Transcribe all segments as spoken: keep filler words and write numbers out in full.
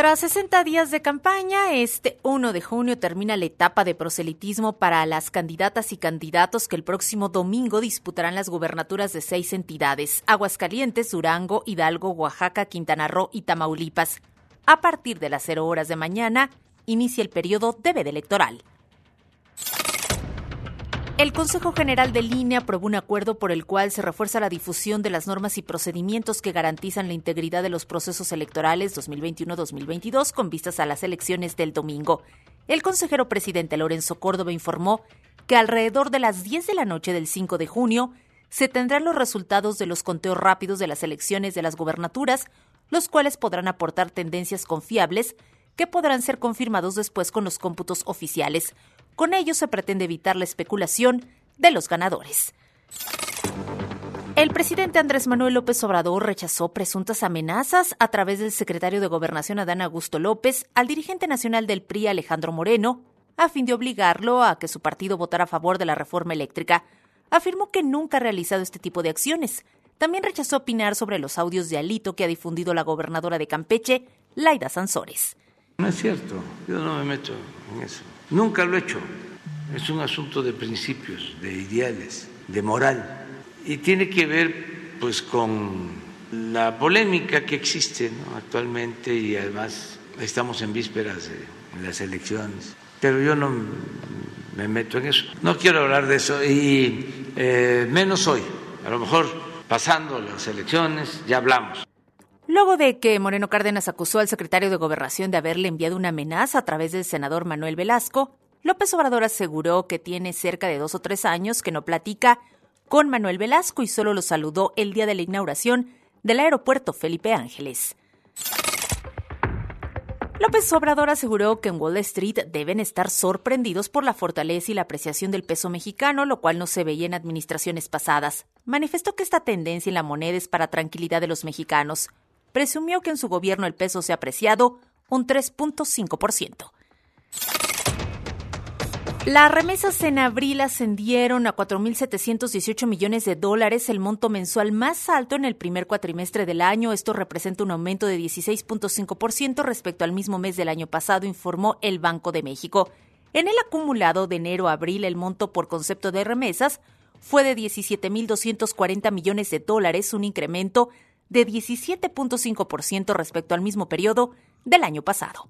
Tras sesenta días de campaña, este primero de junio termina la etapa de proselitismo para las candidatas y candidatos que el próximo domingo disputarán las gubernaturas de seis entidades: Aguascalientes, Durango, Hidalgo, Oaxaca, Quintana Roo y Tamaulipas. A partir de las cero horas de mañana, inicia el periodo de veda electoral. El Consejo General del I N E aprobó un acuerdo por el cual se refuerza la difusión de las normas y procedimientos que garantizan la integridad de los procesos electorales dos mil veintiuno dos mil veintidós con vistas a las elecciones del domingo. El consejero presidente Lorenzo Córdoba informó que alrededor de las diez de la noche del cinco de junio se tendrán los resultados de los conteos rápidos de las elecciones de las gubernaturas, los cuales podrán aportar tendencias confiables que podrán ser confirmados después con los cómputos oficiales. Con ello se pretende evitar la especulación de los ganadores. El presidente Andrés Manuel López Obrador rechazó presuntas amenazas a través del secretario de Gobernación Adán Augusto López al dirigente nacional del P R I Alejandro Moreno, a fin de obligarlo a que su partido votara a favor de la reforma eléctrica. Afirmó que nunca ha realizado este tipo de acciones. También rechazó opinar sobre los audios de Alito que ha difundido la gobernadora de Campeche, Laida Sansores. No es cierto, yo no me meto en eso. Nunca lo he hecho. Es un asunto de principios, de ideales, de moral. Y tiene que ver, pues, con la polémica que existe, ¿no?, actualmente, y además estamos en vísperas de las elecciones. Pero yo no me meto en eso. No quiero hablar de eso, y eh, menos hoy. A lo mejor pasando las elecciones ya hablamos. Luego de que Moreno Cárdenas acusó al secretario de Gobernación de haberle enviado una amenaza a través del senador Manuel Velasco, López Obrador aseguró que tiene cerca de dos o tres años que no platica con Manuel Velasco y solo lo saludó el día de la inauguración del aeropuerto Felipe Ángeles. López Obrador aseguró que en Wall Street deben estar sorprendidos por la fortaleza y la apreciación del peso mexicano, lo cual no se veía en administraciones pasadas. Manifestó que esta tendencia en la moneda es para tranquilidad de los mexicanos. Presumió que en su gobierno el peso se ha apreciado un tres punto cinco por ciento. Las remesas en abril ascendieron a cuatro mil setecientos dieciocho millones de dólares, el monto mensual más alto en el primer cuatrimestre del año. Esto representa un aumento de dieciséis punto cinco por ciento respecto al mismo mes del año pasado, informó el Banco de México. En el acumulado de enero a abril, el monto por concepto de remesas fue de diecisiete mil doscientos cuarenta millones de dólares, un incremento de diecisiete punto cinco por ciento respecto al mismo periodo del año pasado.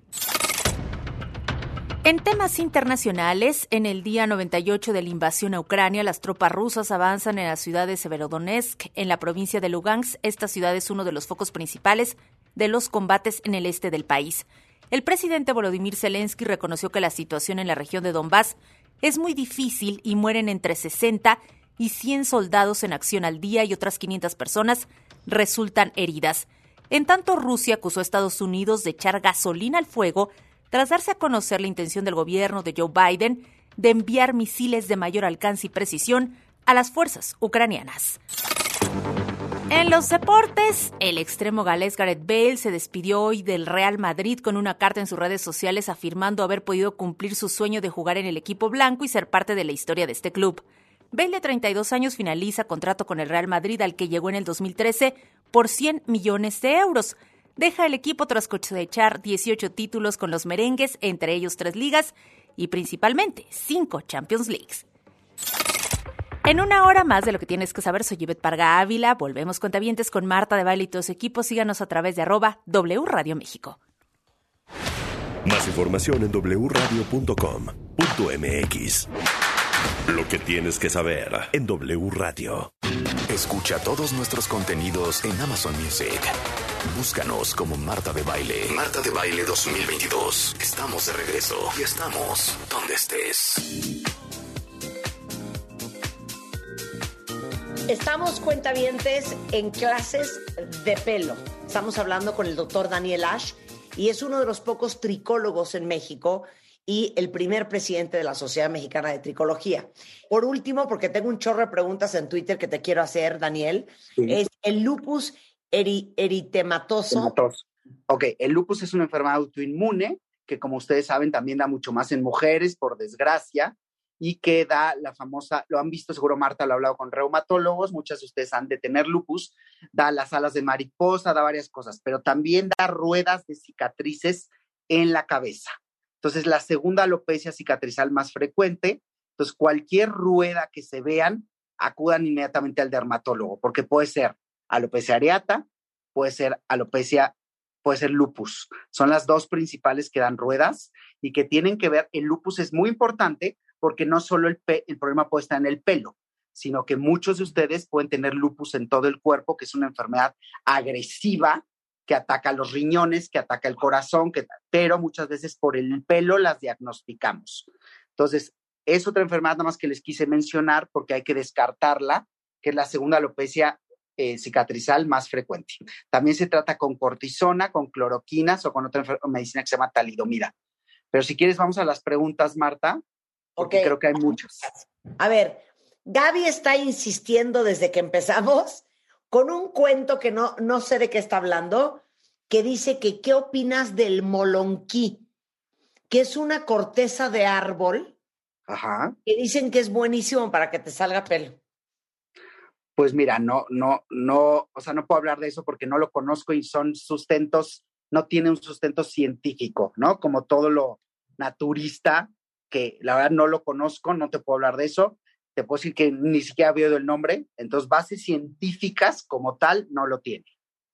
En temas internacionales, en el día noventa y ocho de la invasión a Ucrania, las tropas rusas avanzan en la ciudad de Severodonetsk, en la provincia de Lugansk. Esta ciudad es uno de los focos principales de los combates en el este del país. El presidente Volodymyr Zelensky reconoció que la situación en la región de Donbass es muy difícil y mueren entre sesenta y cien soldados en acción al día y otras quinientas personas resultan heridas. En tanto, Rusia acusó a Estados Unidos de echar gasolina al fuego tras darse a conocer la intención del gobierno de Joe Biden de enviar misiles de mayor alcance y precisión a las fuerzas ucranianas. En los deportes, el extremo galés Gareth Bale se despidió hoy del Real Madrid con una carta en sus redes sociales afirmando haber podido cumplir su sueño de jugar en el equipo blanco y ser parte de la historia de este club. Bale, de treinta y dos años, finaliza contrato con el Real Madrid, al que llegó en el dos mil trece por cien millones de euros. Deja el equipo tras cosechar dieciocho títulos con los merengues, entre ellos tres ligas y principalmente cinco Champions Leagues. En una hora más de lo que tienes que saber, soy Ivette Parga Ávila. Volvemos cuentavientes con Marta de Baile y todo su equipo. Síganos a través de arroba W Radio México. Más información en doble u radio punto com punto m x. Lo que tienes que saber en W Radio. Escucha todos nuestros contenidos en Amazon Music. Búscanos como Marta de Baile. Marta de Baile dos mil veintidós. Estamos de regreso y estamos donde estés. Estamos, cuentavientes, en clases de pelo. Estamos hablando con el doctor Daniel Ash y es uno de los pocos tricólogos en México y el primer presidente de la Sociedad Mexicana de Tricología. Por último, porque tengo un chorro de preguntas en Twitter que te quiero hacer, Daniel, sí. Es el lupus eri- eritematoso. Eritematoso. Ok, el lupus es una enfermedad autoinmune que, como ustedes saben, también da mucho más en mujeres, por desgracia, y que da la famosa, lo han visto seguro Marta, lo ha hablado con reumatólogos, muchas de ustedes han de tener lupus, da las alas de mariposa, da varias cosas, pero también da ruedas de cicatrices en la cabeza. Entonces, la segunda alopecia cicatrizal más frecuente, entonces cualquier rueda que se vean, acudan inmediatamente al dermatólogo, porque puede ser alopecia areata, puede ser alopecia, puede ser lupus. Son las dos principales que dan ruedas y que tienen que ver, el lupus es muy importante porque no solo el, pe- el problema puede estar en el pelo, sino que muchos de ustedes pueden tener lupus en todo el cuerpo, que es una enfermedad agresiva que ataca los riñones, que ataca el corazón, que, pero muchas veces por el pelo las diagnosticamos. Entonces, es otra enfermedad nada más que les quise mencionar porque hay que descartarla, que es la segunda alopecia eh, cicatrizal más frecuente. También se trata con cortisona, con cloroquinas o con otra enfer- medicina que se llama talidomida. Pero si quieres vamos a las preguntas, Marta, porque Ok. creo que hay muchas. A ver, Gaby está insistiendo desde que empezamos con un cuento que no, no sé de qué está hablando, que dice que ¿qué opinas del molonquí? Que es una corteza de árbol Ajá. que dicen que es buenísimo para que te salga pelo. Pues mira, no, no, no, o sea, no puedo hablar de eso porque no lo conozco y son sustentos, no tiene un sustento científico, ¿no? Como todo lo naturista, que la verdad no lo conozco, no te puedo hablar de eso. Te puedo decir que ni siquiera había oído el nombre, entonces bases científicas como tal no lo tiene.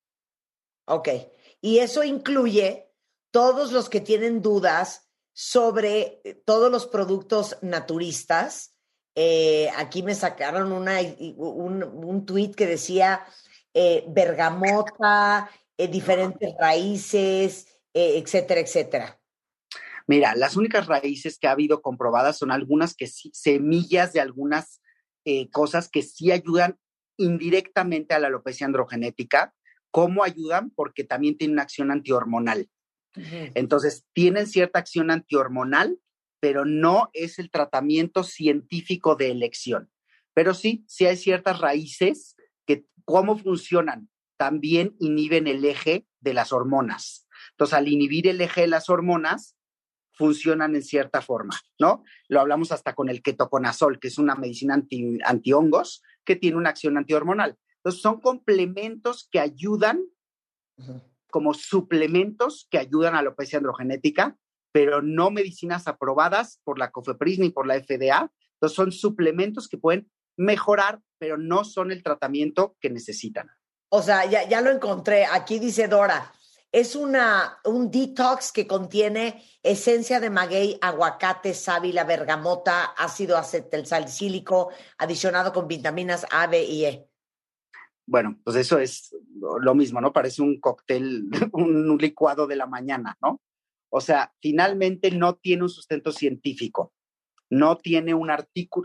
Ok, y eso incluye todos los que tienen dudas sobre todos los productos naturistas. Eh, aquí me sacaron una, un, un tuit que decía eh, bergamota, eh, diferentes raíces, eh, etcétera, etcétera. Mira, las únicas raíces que ha habido comprobadas son algunas que sí, semillas de algunas eh, cosas que sí ayudan indirectamente a la alopecia androgenética. ¿Cómo ayudan? Porque también tienen una acción antihormonal. Uh-huh. Entonces, tienen cierta acción antihormonal, pero no es el tratamiento científico de elección. Pero sí, sí hay ciertas raíces que, ¿cómo funcionan? También inhiben el eje de las hormonas. Entonces, al inhibir el eje de las hormonas, funcionan en cierta forma, ¿no? Lo hablamos hasta con el ketoconazol, que es una medicina anti, antihongos que tiene una acción antihormonal. Entonces, son complementos que ayudan, uh-huh. como suplementos que ayudan a la alopecia androgenética, pero no medicinas aprobadas por la COFEPRIS ni por la F D A. Entonces, son suplementos que pueden mejorar, pero no son el tratamiento que necesitan. O sea, ya, ya lo encontré. Aquí dice Dora, es una, un detox que contiene esencia de maguey, aguacate, sábila, bergamota, ácido acetilsalicílico, adicionado con vitaminas A, B y E. Bueno, pues eso es lo mismo, ¿no? Parece un cóctel, un licuado de la mañana, ¿no? O sea, finalmente no tiene un sustento científico, no tiene un artículo.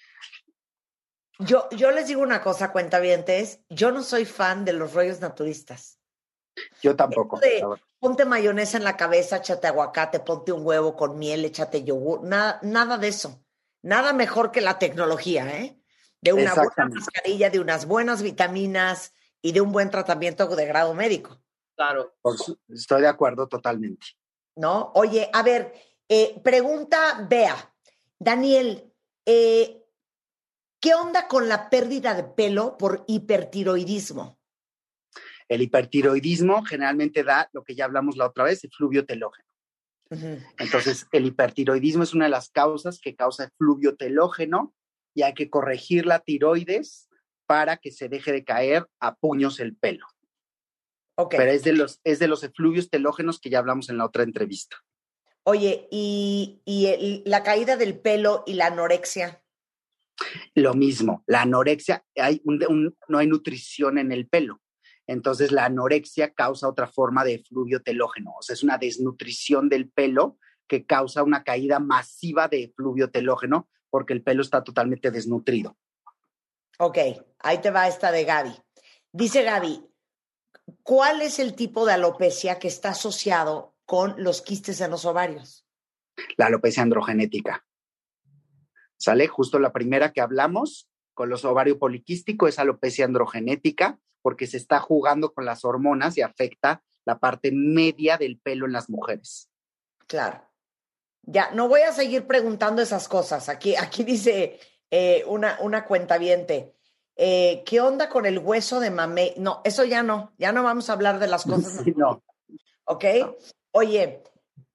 Yo, yo les digo una cosa, cuentavientes, yo no soy fan de los rollos naturistas. Yo tampoco. De, ponte mayonesa en la cabeza, échate aguacate, ponte un huevo con miel, échate yogur, nada, nada de eso. Nada mejor que la tecnología, ¿eh? De una buena mascarilla, de unas buenas vitaminas y de un buen tratamiento de grado médico. Claro. Pues, estoy de acuerdo totalmente. ¿No? Oye, a ver, eh, pregunta Bea. Daniel, eh, ¿qué onda con la pérdida de pelo por hipertiroidismo? El hipertiroidismo generalmente da lo que ya hablamos la otra vez, el fluvio telógeno. Uh-huh. Entonces, el hipertiroidismo es una de las causas que causa el fluvio telógeno y hay que corregir la tiroides para que se deje de caer a puños el pelo. Okay. Pero es de los, es de los efluvios telógenos que ya hablamos en la otra entrevista. Oye, ¿y, y el, la caída del pelo y la anorexia? Lo mismo, la anorexia, hay un, un, no hay nutrición en el pelo. Entonces, la anorexia causa otra forma de efluvio telógeno. O sea, es una desnutrición del pelo que causa una caída masiva de efluvio telógeno porque el pelo está totalmente desnutrido. Ok, ahí te va esta de Gaby. Dice Gaby, ¿cuál es el tipo de alopecia que está asociado con los quistes en los ovarios? La alopecia androgenética. ¿Sale? Justo la primera que hablamos con los ovarios poliquísticos es alopecia androgenética porque se está jugando con las hormonas y afecta la parte media del pelo en las mujeres. Claro. Ya, no voy a seguir preguntando esas cosas. Aquí, aquí dice eh, una, una cuentaviente. Eh, ¿Qué onda con el hueso de mamey? No, eso ya no. Ya no vamos a hablar de las cosas. Sí, no. ¿Ok? Oye,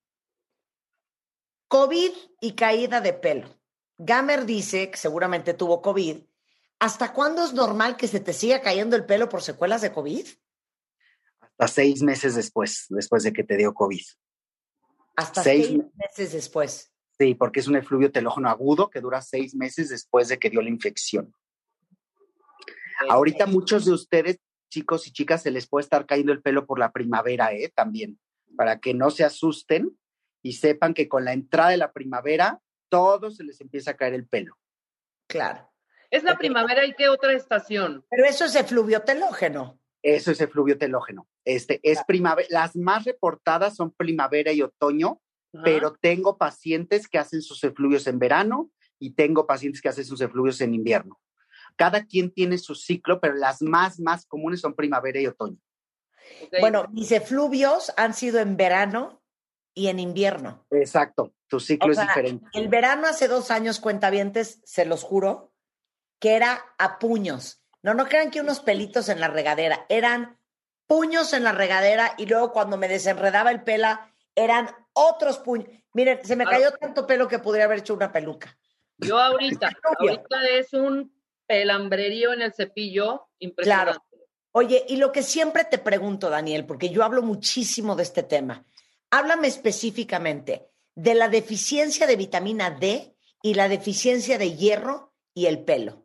COVID y caída de pelo. Gamer dice, que seguramente tuvo COVID. ¿Hasta cuándo es normal que se te siga cayendo el pelo por secuelas de COVID? Hasta seis meses después, después de que te dio COVID. Hasta seis, seis meses después. Sí, porque es un efluvio telógeno agudo que dura seis meses después de que dio la infección. Okay. Ahorita muchos de ustedes, chicos y chicas, se les puede estar cayendo el pelo por la primavera, ¿eh? También, para que no se asusten y sepan que con la entrada de la primavera, todo se les empieza a caer el pelo. Claro. ¿Es la primavera y qué otra estación? Pero eso es efluvio telógeno. Eso es efluvio telógeno. Este, es primavera. Las más reportadas son primavera y otoño, ajá, pero tengo pacientes que hacen sus efluvios en verano y tengo pacientes que hacen sus efluvios en invierno. Cada quien tiene su ciclo, pero las más, más comunes son primavera y otoño. Okay. Bueno, mis efluvios han sido en verano y en invierno. Exacto, tu ciclo o es sea, diferente. El verano hace dos años, cuentavientes, se los juro, que era a puños. No, no crean que unos pelitos en la regadera, eran puños en la regadera y luego cuando me desenredaba el pela, eran otros puños. Miren, se me claro. cayó tanto pelo que podría haber hecho una peluca. Yo ahorita, ahorita es un pelambrerío en el cepillo impresionante. Claro. Oye, y lo que siempre te pregunto, Daniel, porque yo hablo muchísimo de este tema, háblame específicamente de la deficiencia de vitamina D y la deficiencia de hierro y el pelo.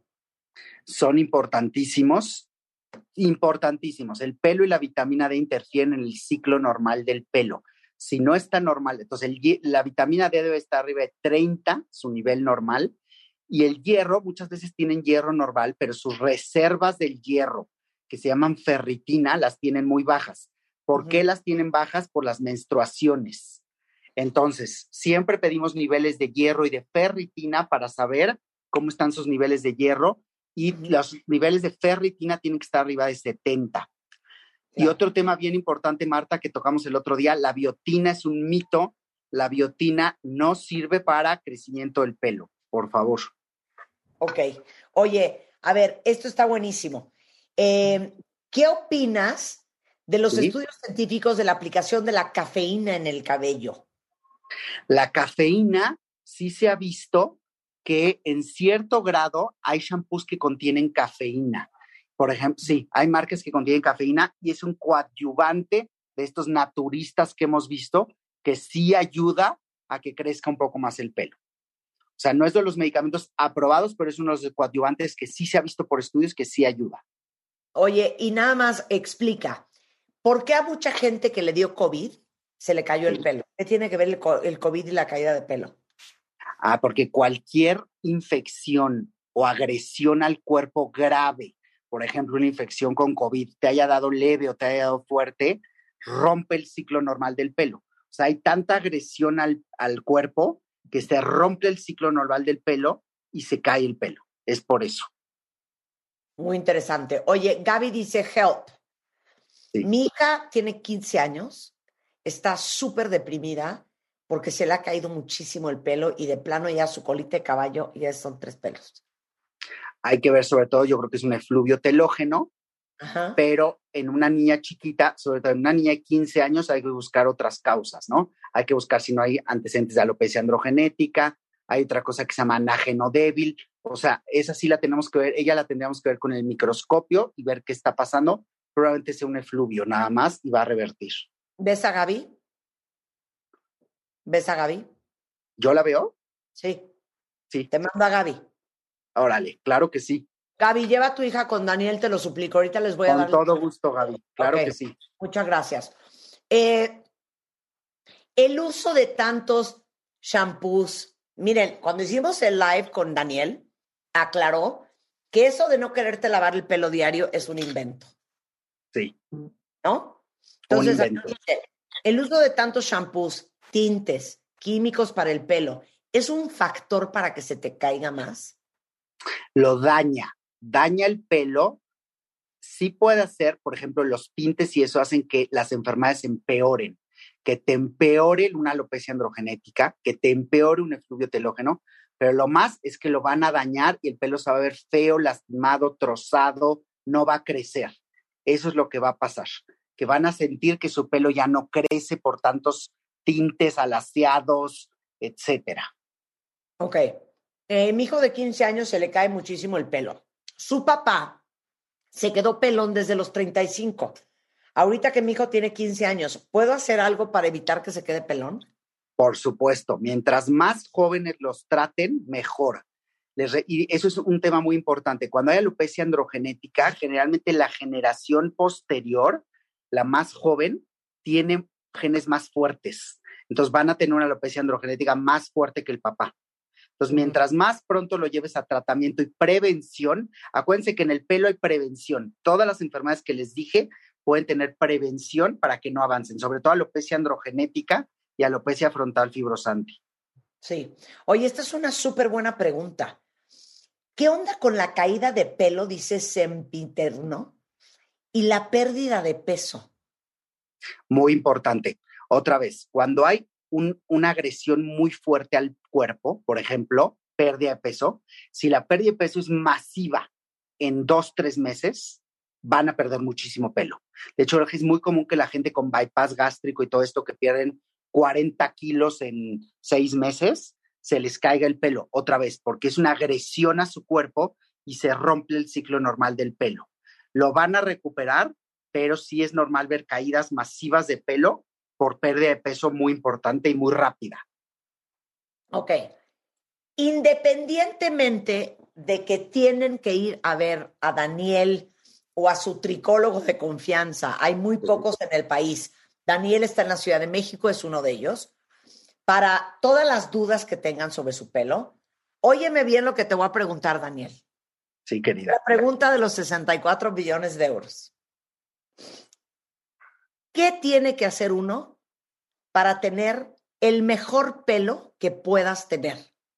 Son importantísimos, importantísimos. El pelo y la vitamina D interfieren en el ciclo normal del pelo. Si no está normal, entonces el, la vitamina D debe estar arriba de treinta, su nivel normal, y el hierro, muchas veces tienen hierro normal, pero sus reservas del hierro, que se llaman ferritina, las tienen muy bajas. ¿Por uh-huh. qué las tienen bajas? Por las menstruaciones. Entonces, siempre pedimos niveles de hierro y de ferritina para saber cómo están sus niveles de hierro, y uh-huh. los niveles de ferritina tienen que estar arriba de setenta. Claro. Y otro tema bien importante, Marta, que tocamos el otro día, la biotina es un mito. La biotina no sirve para crecimiento del pelo, por favor. Ok. Oye, a ver, esto está buenísimo. Eh, ¿Qué opinas de los ¿Sí? estudios científicos de la aplicación de la cafeína en el cabello? La cafeína sí se ha visto que en cierto grado hay shampoos que contienen cafeína. Por ejemplo, sí, hay marcas que contienen cafeína y es un coadyuvante de estos naturistas que hemos visto que sí ayuda a que crezca un poco más el pelo. O sea, no es de los medicamentos aprobados, pero es uno de los coadyuvantes que sí se ha visto por estudios que sí ayuda. Oye, y nada más explica, ¿por qué a mucha gente que le dio COVID se le cayó sí. el pelo? ¿Qué tiene que ver el, el COVID y la caída de pelo? Ah, porque cualquier infección o agresión al cuerpo grave, por ejemplo, una infección con COVID, te haya dado leve o te haya dado fuerte, rompe el ciclo normal del pelo. O sea, hay tanta agresión al, al cuerpo que se rompe el ciclo normal del pelo y se cae el pelo. Es por eso. Muy interesante. Oye, Gaby dice, help. Sí. Mi hija tiene quince años, está súper deprimida porque se le ha caído muchísimo el pelo y de plano ya su colita de caballo ya son tres pelos. Hay que ver sobre todo, yo creo que es un efluvio telógeno, ajá, pero en una niña chiquita, sobre todo en una niña de quince años, hay que buscar otras causas, ¿no? Hay que buscar si no hay antecedentes de alopecia androgenética, hay otra cosa que se llama anágeno débil, o sea, esa sí la tenemos que ver, ella la tendríamos que ver con el microscopio y ver qué está pasando, probablemente sea un efluvio nada más y va a revertir. ¿Ves a Gaby? ¿Ves a Gaby? ¿Yo la veo? Sí. Sí. Te mando a Gaby. Órale, claro que sí. Gaby, lleva a tu hija con Daniel, te lo suplico. Ahorita les voy a dar... Con todo gusto, Gaby. Claro okay. que sí. Muchas gracias. Eh, el uso de tantos shampoos. Miren, cuando hicimos el live con Daniel, aclaró que eso de no quererte lavar el pelo diario es un invento. Sí. ¿No? Entonces, aquí dice, el uso de tantos shampoos, tintes, químicos para el pelo, ¿es un factor para que se te caiga más? Lo daña, daña el pelo. Sí puede hacer, por ejemplo, los tintes y eso hacen que las enfermedades empeoren. que te empeore una alopecia androgenética, que te empeore un efluvio telógeno, pero lo más es que lo van a dañar y el pelo se va a ver feo, lastimado, trozado, no va a crecer. Eso es lo que va a pasar, que van a sentir que su pelo ya no crece por tantos tintes alaciados, etcétera. Ok. Eh, mi hijo de quince años se le cae muchísimo el pelo. Su papá se quedó pelón desde los treinta y cinco. Ahorita que mi hijo tiene quince años, ¿puedo hacer algo para evitar que se quede pelón? Por supuesto, mientras más jóvenes los traten, mejor. Les re- y eso es un tema muy importante. Cuando hay alopecia androgenética, generalmente la generación posterior, la más joven, tiene genes más fuertes. Entonces van a tener una alopecia androgenética más fuerte que el papá. Entonces, mientras más pronto lo lleves a tratamiento y prevención, acuérdense que en el pelo hay prevención. Todas las enfermedades que les dije pueden tener prevención para que no avancen, sobre todo alopecia androgenética y alopecia frontal fibrosante. Sí. Oye, esta es una súper buena pregunta. ¿Qué onda con la caída de pelo, dice sempiterno, y la pérdida de peso? Muy importante. Otra vez, cuando hay un, una agresión muy fuerte al cuerpo, por ejemplo, pérdida de peso, si la pérdida de peso es masiva en dos, tres meses, van a perder muchísimo pelo. De hecho, es muy común que la gente con bypass gástrico y todo esto que pierden cuarenta kilos en seis meses, se les caiga el pelo otra vez, porque es una agresión a su cuerpo y se rompe el ciclo normal del pelo. Lo van a recuperar, pero sí es normal ver caídas masivas de pelo por pérdida de peso muy importante y muy rápida. Ok. Independientemente de que tienen que ir a ver a Daniel o a su tricólogo de confianza, hay muy pocos en el país. Daniel está en la Ciudad de México, es uno de ellos. Para todas las dudas que tengan sobre su pelo, óyeme bien lo que te voy a preguntar, Daniel. Sí, querida. La pregunta de los sesenta y cuatro billones de euros. ¿Qué tiene que hacer uno para tener el mejor pelo que puedas tener?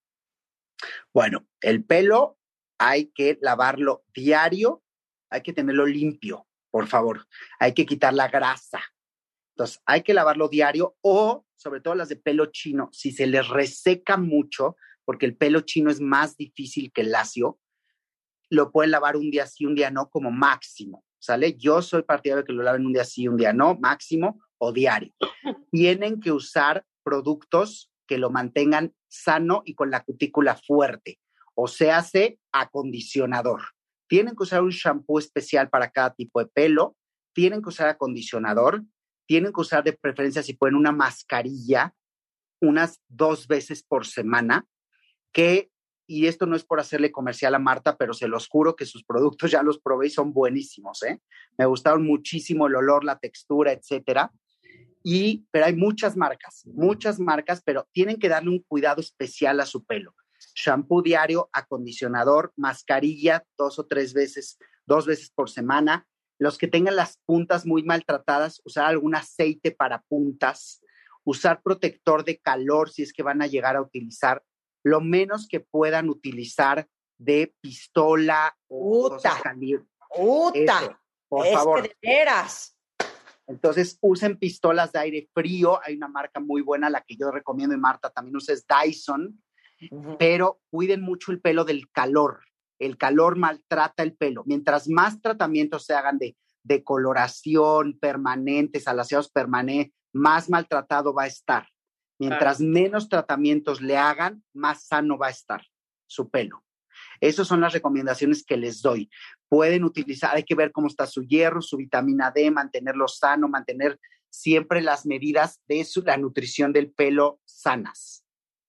Bueno, el pelo hay que lavarlo diario, hay que tenerlo limpio, por favor. Hay que quitar la grasa. Entonces, hay que lavarlo diario o, sobre todo las de pelo chino, si se les reseca mucho, porque el pelo chino es más difícil que el lacio, lo pueden lavar un día sí, un día no, como máximo, ¿sale? Yo soy partidario de que lo laven un día sí, un día no, máximo o diario. Tienen que usar productos que lo mantengan sano y con la cutícula fuerte, o sea, hace acondicionador. Tienen que usar un shampoo especial para cada tipo de pelo, tienen que usar acondicionador, tienen que usar de preferencia, si pueden, una mascarilla unas dos veces por semana, que, y esto no es por hacerle comercial a Marta, pero se los juro que sus productos ya los probé y son buenísimos, ¿eh? Me gustaron muchísimo el olor, la textura, etcétera. Y, pero hay muchas marcas, muchas marcas, pero tienen que darle un cuidado especial a su pelo. Shampoo diario, acondicionador, mascarilla dos o tres veces, dos veces por semana. Los que tengan las puntas muy maltratadas, usar algún aceite para puntas, usar protector de calor si es que van a llegar a utilizar, lo menos que puedan utilizar de pistola o cosas calientes. ¡Uta! Por es favor. Que de veras. Entonces usen pistolas de aire frío. Hay una marca muy buena, la que yo recomiendo y Marta también usa, es Dyson, uh-huh. Pero cuiden mucho el pelo del calor. El calor maltrata el pelo. Mientras más tratamientos se hagan de, de coloración permanentes, alaciados permanentes, más maltratado va a estar. Mientras claro. menos tratamientos le hagan, más sano va a estar su pelo. Esas son las recomendaciones que les doy. Pueden utilizar, hay que ver cómo está su hierro, su vitamina D, mantenerlo sano, mantener siempre las medidas de su, la nutrición del pelo sanas.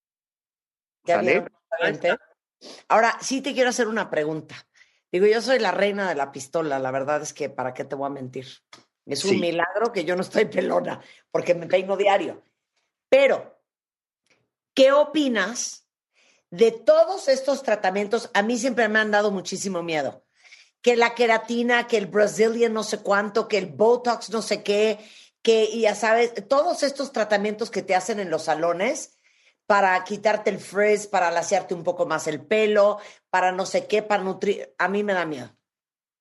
¿Sale? Ahora, sí te quiero hacer una pregunta. Digo, yo soy la reina de la pistola, la verdad es que, ¿para qué te voy a mentir? Es un sí. milagro que yo no estoy pelona, porque me peino diario. Pero, ¿qué opinas de todos estos tratamientos? A mí siempre me han dado muchísimo miedo. Que la queratina, que el Brazilian no sé cuánto, que el Botox no sé qué, que ya sabes, todos estos tratamientos que te hacen en los salones para quitarte el frizz, para laciarte un poco más el pelo, para no sé qué, para nutrir. A mí me da miedo.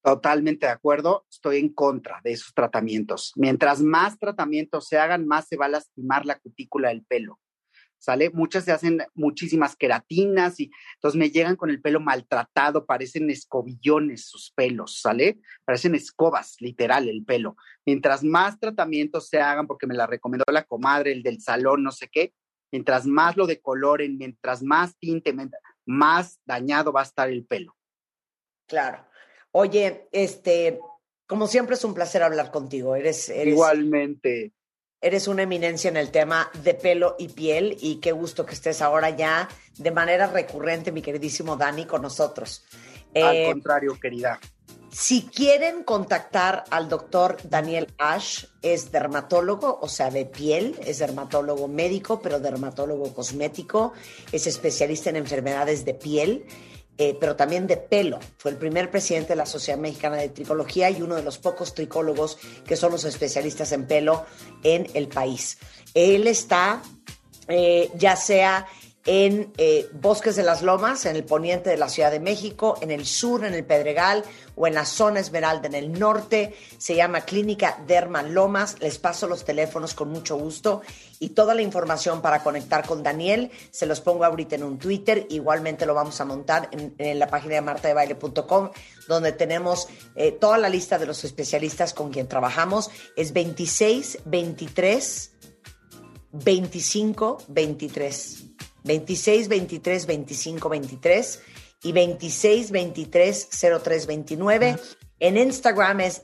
Totalmente de acuerdo, estoy en contra de esos tratamientos. Mientras más tratamientos se hagan, más se va a lastimar la cutícula del pelo, ¿sale? Muchas se hacen muchísimas queratinas y entonces me llegan con el pelo maltratado, parecen escobillones sus pelos, ¿sale? Parecen escobas, literal, el pelo. Mientras más tratamientos se hagan, porque me la recomendó la comadre, el del salón, no sé qué, mientras más lo decoloren, mientras más tinte, más dañado va a estar el pelo. Claro. Oye, este, como siempre es un placer hablar contigo. Eres, eres igualmente. Eres una eminencia en el tema de pelo y piel y qué gusto que estés ahora ya de manera recurrente, mi queridísimo Dani, con nosotros. Al eh, contrario, querida. Si quieren contactar al doctor Daniel Ash, es dermatólogo, o sea, de piel, es dermatólogo médico, pero dermatólogo cosmético, es especialista en enfermedades de piel. Eh, pero también de pelo. Fue el primer presidente de la Sociedad Mexicana de Tricología y uno de los pocos tricólogos que son los especialistas en pelo en el país. Él está eh, ya sea en eh, Bosques de las Lomas, en el poniente de la Ciudad de México, en el sur, en el Pedregal, o en la zona Esmeralda, en el norte. Se llama Clínica Derma Lomas. Les paso los teléfonos con mucho gusto y toda la información para conectar con Daniel. Se los pongo ahorita en un Twitter. Igualmente lo vamos a montar en, en la página de marta de baile punto com, donde tenemos eh, toda la lista de los especialistas con quien trabajamos. Es veintiséis veintitrés veinticinco veintitrés. veintiséis veintitrés veinticinco veintitrés y veintiséis veintitrés cero tres veintinueve. En Instagram es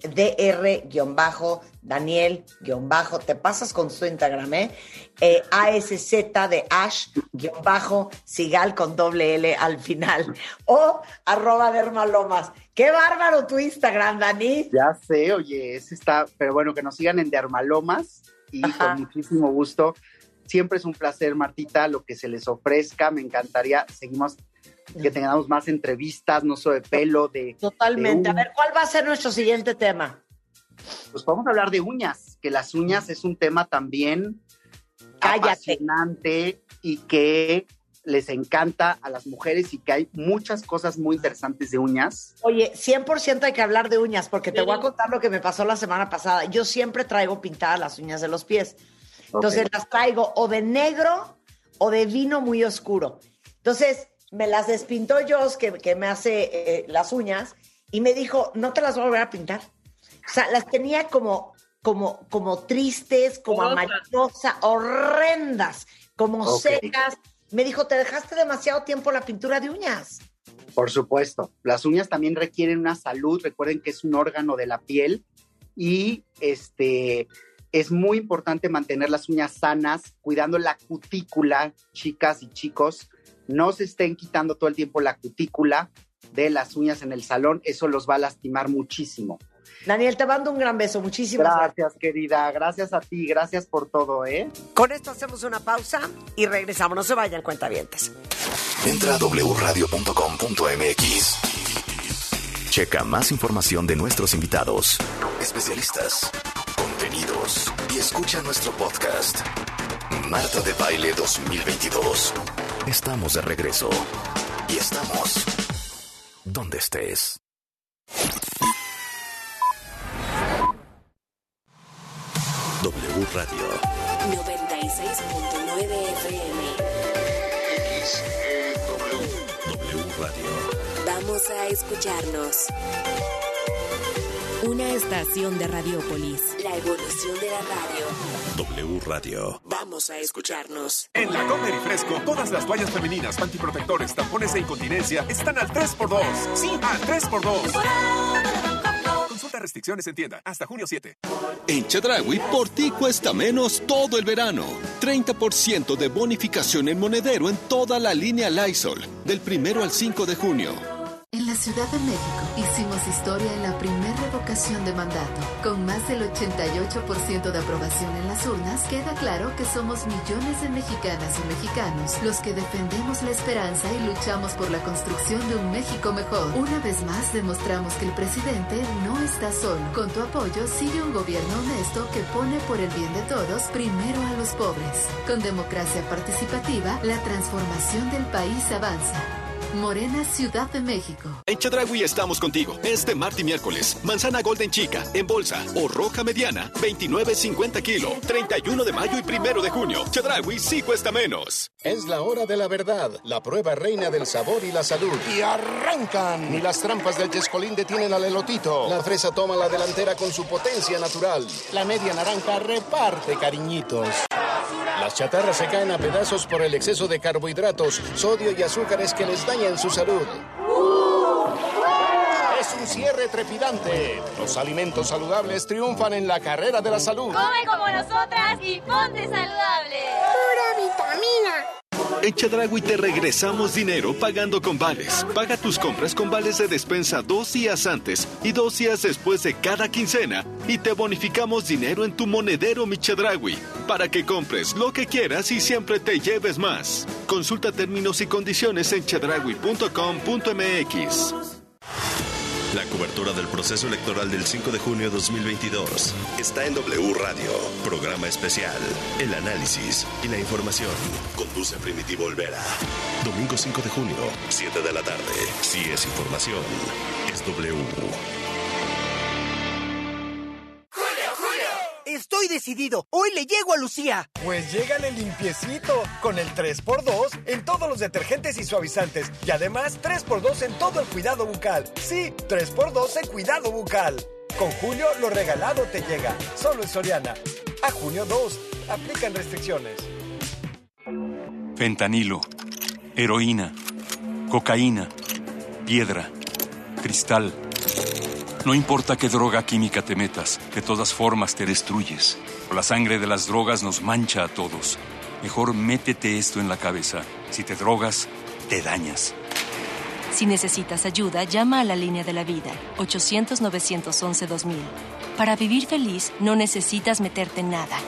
dr-daniel- te pasas con su Instagram, ¿eh? eh ASZ de Ash-Sigal con doble L al final. O arroba Dermalomas. ¡Qué bárbaro tu Instagram, Dani! Ya sé, oye, ese está, pero bueno, que nos sigan en Dermalomas y Ajá. con muchísimo gusto. Siempre es un placer, Martita, lo que se les ofrezca. Me encantaría, seguimos, que tengamos más entrevistas, no solo de pelo, de... Totalmente. De a ver, ¿cuál va a ser nuestro siguiente tema? Pues vamos a hablar de uñas, que las uñas es un tema también Cállate. apasionante y que les encanta a las mujeres y que hay muchas cosas muy interesantes de uñas. Oye, cien por ciento hay que hablar de uñas, porque te voy a contar lo que me pasó la semana pasada. Yo siempre traigo pintadas las uñas de los pies. Entonces okay. las traigo o de negro o de vino muy oscuro. Entonces me las despintó Jos, que, que me hace eh, las uñas, y me dijo, no te las voy a volver a pintar. O sea, las tenía como, como, como tristes, como amarillosas, horrendas, como okay. secas. Me dijo, te dejaste demasiado tiempo la pintura de uñas. Por supuesto. Las uñas también requieren una salud. Recuerden que es un órgano de la piel y este... es muy importante mantener las uñas sanas, cuidando la cutícula, chicas y chicos. No se estén quitando todo el tiempo la cutícula de las uñas en el salón. Eso los va a lastimar muchísimo. Daniel, te mando un gran beso. Muchísimas gracias. Gracias, querida. Gracias a ti. Gracias por todo, ¿eh? Con esto hacemos una pausa y regresamos. No se vayan, cuentavientes. Entra a doble u radio punto com punto m x. Checa más información de nuestros invitados, especialistas, contenidos y escucha nuestro podcast. Marta de Baile dos mil veintidós. Estamos de regreso y estamos donde estés. W Radio noventa y seis punto nueve F M. X E W. W Radio. Vamos a escucharnos. Una estación de Radiopolis. La evolución de la radio. W Radio. Vamos a escucharnos. En la Comer y Fresco, todas las toallas femeninas, antiprotectores, tampones e incontinencia están al tres por dos. Sí, al tres por dos. Consulta restricciones en tienda hasta junio siete. En Chedraui, por ti cuesta menos todo el verano. treinta por ciento de bonificación en monedero en toda la línea Lysol, del primero al cinco de junio. En la Ciudad de México hicimos historia en la primera revocación de mandato. Con más del ochenta y ocho por ciento de aprobación en las urnas, queda claro que somos millones de mexicanas y mexicanos los que defendemos la esperanza y luchamos por la construcción de un México mejor. Una vez más demostramos que el presidente no está solo. Con tu apoyo sigue un gobierno honesto que pone por el bien de todos primero a los pobres. Con democracia participativa, la transformación del país avanza. Morena, Ciudad de México. En Chedraui estamos contigo. Este martes y miércoles. Manzana Golden Chica, en bolsa o roja mediana, veintinueve cincuenta kilo. treinta y uno de mayo y primero de junio. Chedraui sí cuesta menos. Es la hora de la verdad. La prueba reina del sabor y la salud. Y arrancan. Ni las trampas del Chescolín detienen al elotito. La fresa toma la delantera con su potencia natural. La media naranja reparte cariñitos. Las chatarras se caen a pedazos por el exceso de carbohidratos, sodio y azúcares que les dañan su salud. Es un cierre trepidante. Los alimentos saludables triunfan en la carrera de la salud. Come como nosotras y ponte saludable. Pura vitamina. En Chedraui te regresamos dinero pagando con vales. Paga tus compras con vales de despensa dos días antes y dos días después de cada quincena y te bonificamos dinero en tu monedero Mi Chedraui para que compres lo que quieras y siempre te lleves más. Consulta términos y condiciones en chedraui punto com punto m x. La cobertura del proceso electoral del cinco de junio de dos mil veintidós está en W Radio. Programa especial, el análisis y la información. Conduce Primitivo Olvera. Domingo cinco de junio, siete de la tarde. Si es información, es W. Estoy decidido. Hoy le llego a Lucía. Pues llégale limpiecito. Con el tres por dos en todos los detergentes y suavizantes. Y además tres por dos en todo el cuidado bucal. Sí, tres por dos en cuidado bucal. Con Julio, lo regalado te llega. Solo en Soriana. A junio dos. Aplican restricciones. Fentanilo. Heroína. Cocaína. Piedra. Cristal. No importa qué droga química te metas, de todas formas te destruyes. La sangre de las drogas nos mancha a todos. Mejor métete esto en la cabeza. Si te drogas, te dañas. Si necesitas ayuda, llama a la línea de la vida, ochocientos, novecientos once, dos mil. Para vivir feliz, no necesitas meterte en nada.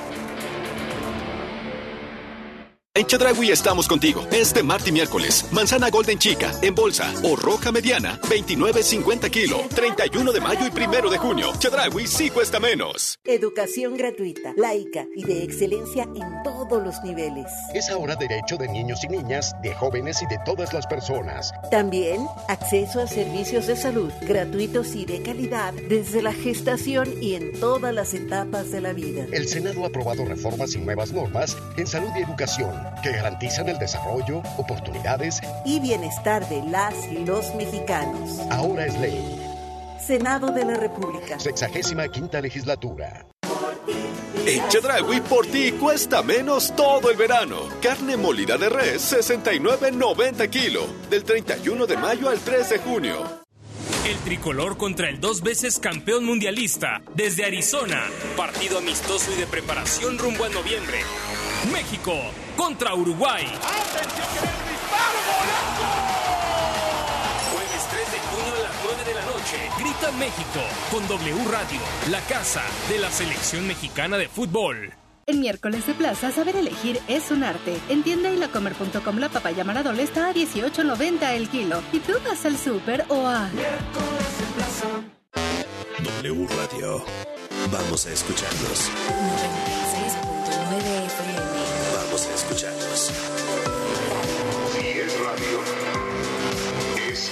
En Chedraui estamos contigo. Este martes y miércoles. Manzana Golden Chica, en bolsa o roja mediana, veintinueve cincuenta kilo. treinta y uno de mayo y primero de junio. Chedraui sí cuesta menos. Educación gratuita, laica y de excelencia en todos los niveles. Es ahora derecho de niños y niñas, de jóvenes y de todas las personas. También acceso a servicios de salud gratuitos y de calidad desde la gestación y en todas las etapas de la vida. El Senado ha aprobado reformas y nuevas normas en salud y educación que garantizan el desarrollo, oportunidades y bienestar de las y los mexicanos. Ahora es ley. Senado de la República. Sexagésima quinta legislatura. En Chedraui por ti cuesta menos todo el verano. Carne molida de res, sesenta y nueve noventa kilo. Del treinta y uno de mayo al tres de junio. El tricolor contra el dos veces campeón mundialista desde Arizona. Partido amistoso y de preparación rumbo a noviembre. México contra Uruguay. ¡Atención que el disparo! ¡Golazo! Jueves tres de junio a las nueve de la noche. Grita México con W Radio, la casa de la selección mexicana de fútbol. En miércoles de plaza, saber elegir es un arte. En tienda y la comer punto com la papaya Maradol está a dieciocho noventa el kilo. ¿Y tú vas al súper o a...? Miércoles de plaza. W Radio. Vamos a escucharnos. noventa y seis punto nueve F M. Vamos a escucharnos. Si es radio, es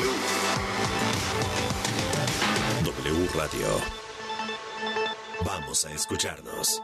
W. W Radio. Vamos a escucharnos.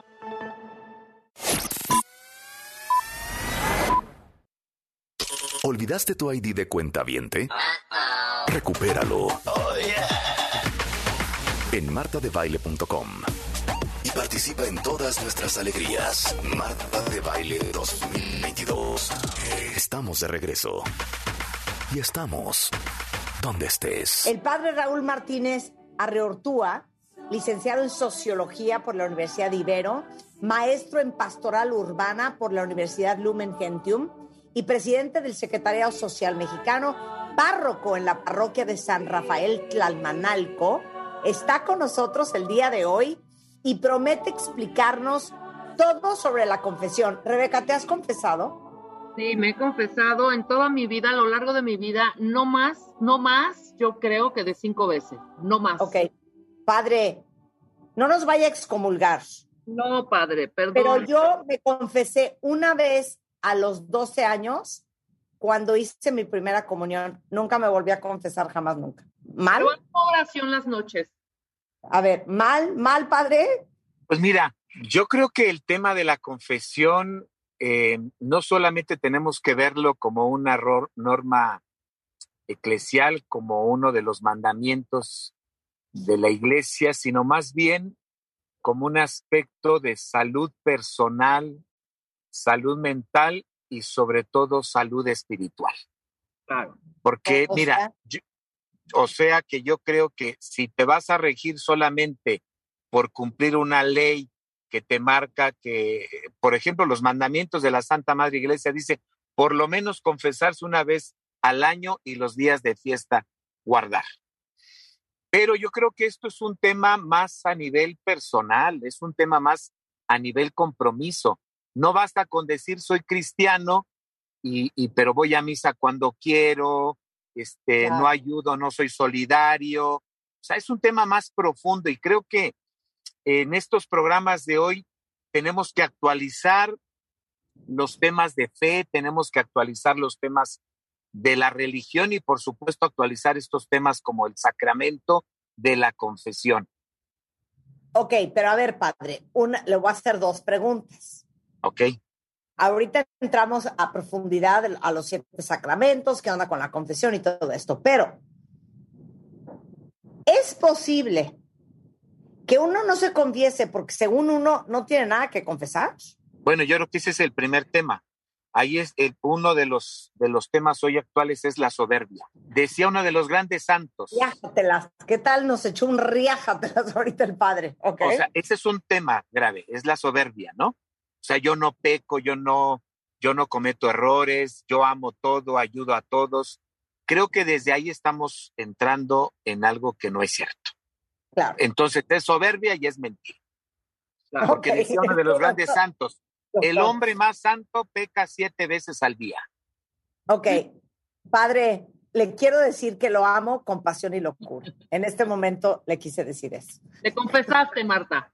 ¿Olvidaste tu I D de cuentaviente? Recupéralo. Oh, yeah. En marta de baile punto com. Y participa en todas nuestras alegrías. Marta de Baile dos mil veintidós. Estamos de regreso. Y estamos donde estés. El padre Raúl Martínez Arreortúa, licenciado en Sociología por la Universidad de Ibero, maestro en Pastoral Urbana por la Universidad Lumen Gentium y presidente del Secretariado Social Mexicano, párroco en la parroquia de San Rafael Tlalmanalco, está con nosotros el día de hoy y promete explicarnos todo sobre la confesión. Rebeca, ¿te has confesado? Sí, me he confesado en toda mi vida, a lo largo de mi vida, no más, no más, yo creo que de cinco veces, no más. Ok, padre, no nos vaya a excomulgar. No, padre, perdón. Pero yo me confesé una vez a los doce años cuando hice mi primera comunión, nunca me volví a confesar, jamás, nunca. ¿Mal? Yo hago oración las noches. A ver, ¿mal, mal, padre? Pues mira, yo creo que el tema de la confesión eh, no solamente tenemos que verlo como una ro- norma eclesial, como uno de los mandamientos de la iglesia, sino más bien como un aspecto de salud personal, salud mental y sobre todo salud espiritual. Claro. Porque, O mira, sea, yo- o sea que yo creo que si te vas a regir solamente por cumplir una ley que te marca que, por ejemplo, los mandamientos de la Santa Madre Iglesia dice por lo menos confesarse una vez al año y los días de fiesta guardar. Pero yo creo que esto es un tema más a nivel personal, es un tema más a nivel compromiso. No basta con decir soy cristiano y, y pero voy a misa cuando quiero, este, Claro. no ayudo, no soy solidario. O sea, es un tema más profundo y creo que en estos programas de hoy tenemos que actualizar los temas de fe, tenemos que actualizar los temas de la religión y por supuesto actualizar estos temas como el sacramento de la confesión. Ok, pero a ver, padre, una, le voy a hacer dos preguntas. ¿Ok? Ahorita entramos a profundidad a los siete sacramentos, qué onda con la confesión y todo esto, pero es posible que uno no se confiese porque según uno no tiene nada que confesar. Bueno, yo creo que ese es el primer tema. Ahí es el, uno de los, de los temas hoy actuales es la soberbia. Decía uno de los grandes santos. Riájatelas. ¿Qué tal nos echó un riájatelas ahorita el padre? Okay. O sea, ese es un tema grave, es la soberbia, ¿no? O sea, yo no peco, yo no, yo no cometo errores, yo amo todo, ayudo a todos. Creo que desde ahí estamos entrando en algo que no es cierto. Claro. Entonces es soberbia y es mentira. Claro, porque okay. Decía uno de los grandes santos, el hombre más santo peca siete veces al día. Ok, padre, le quiero decir que lo amo con pasión y locura. En este momento le quise decir eso. Le confesaste, Marta.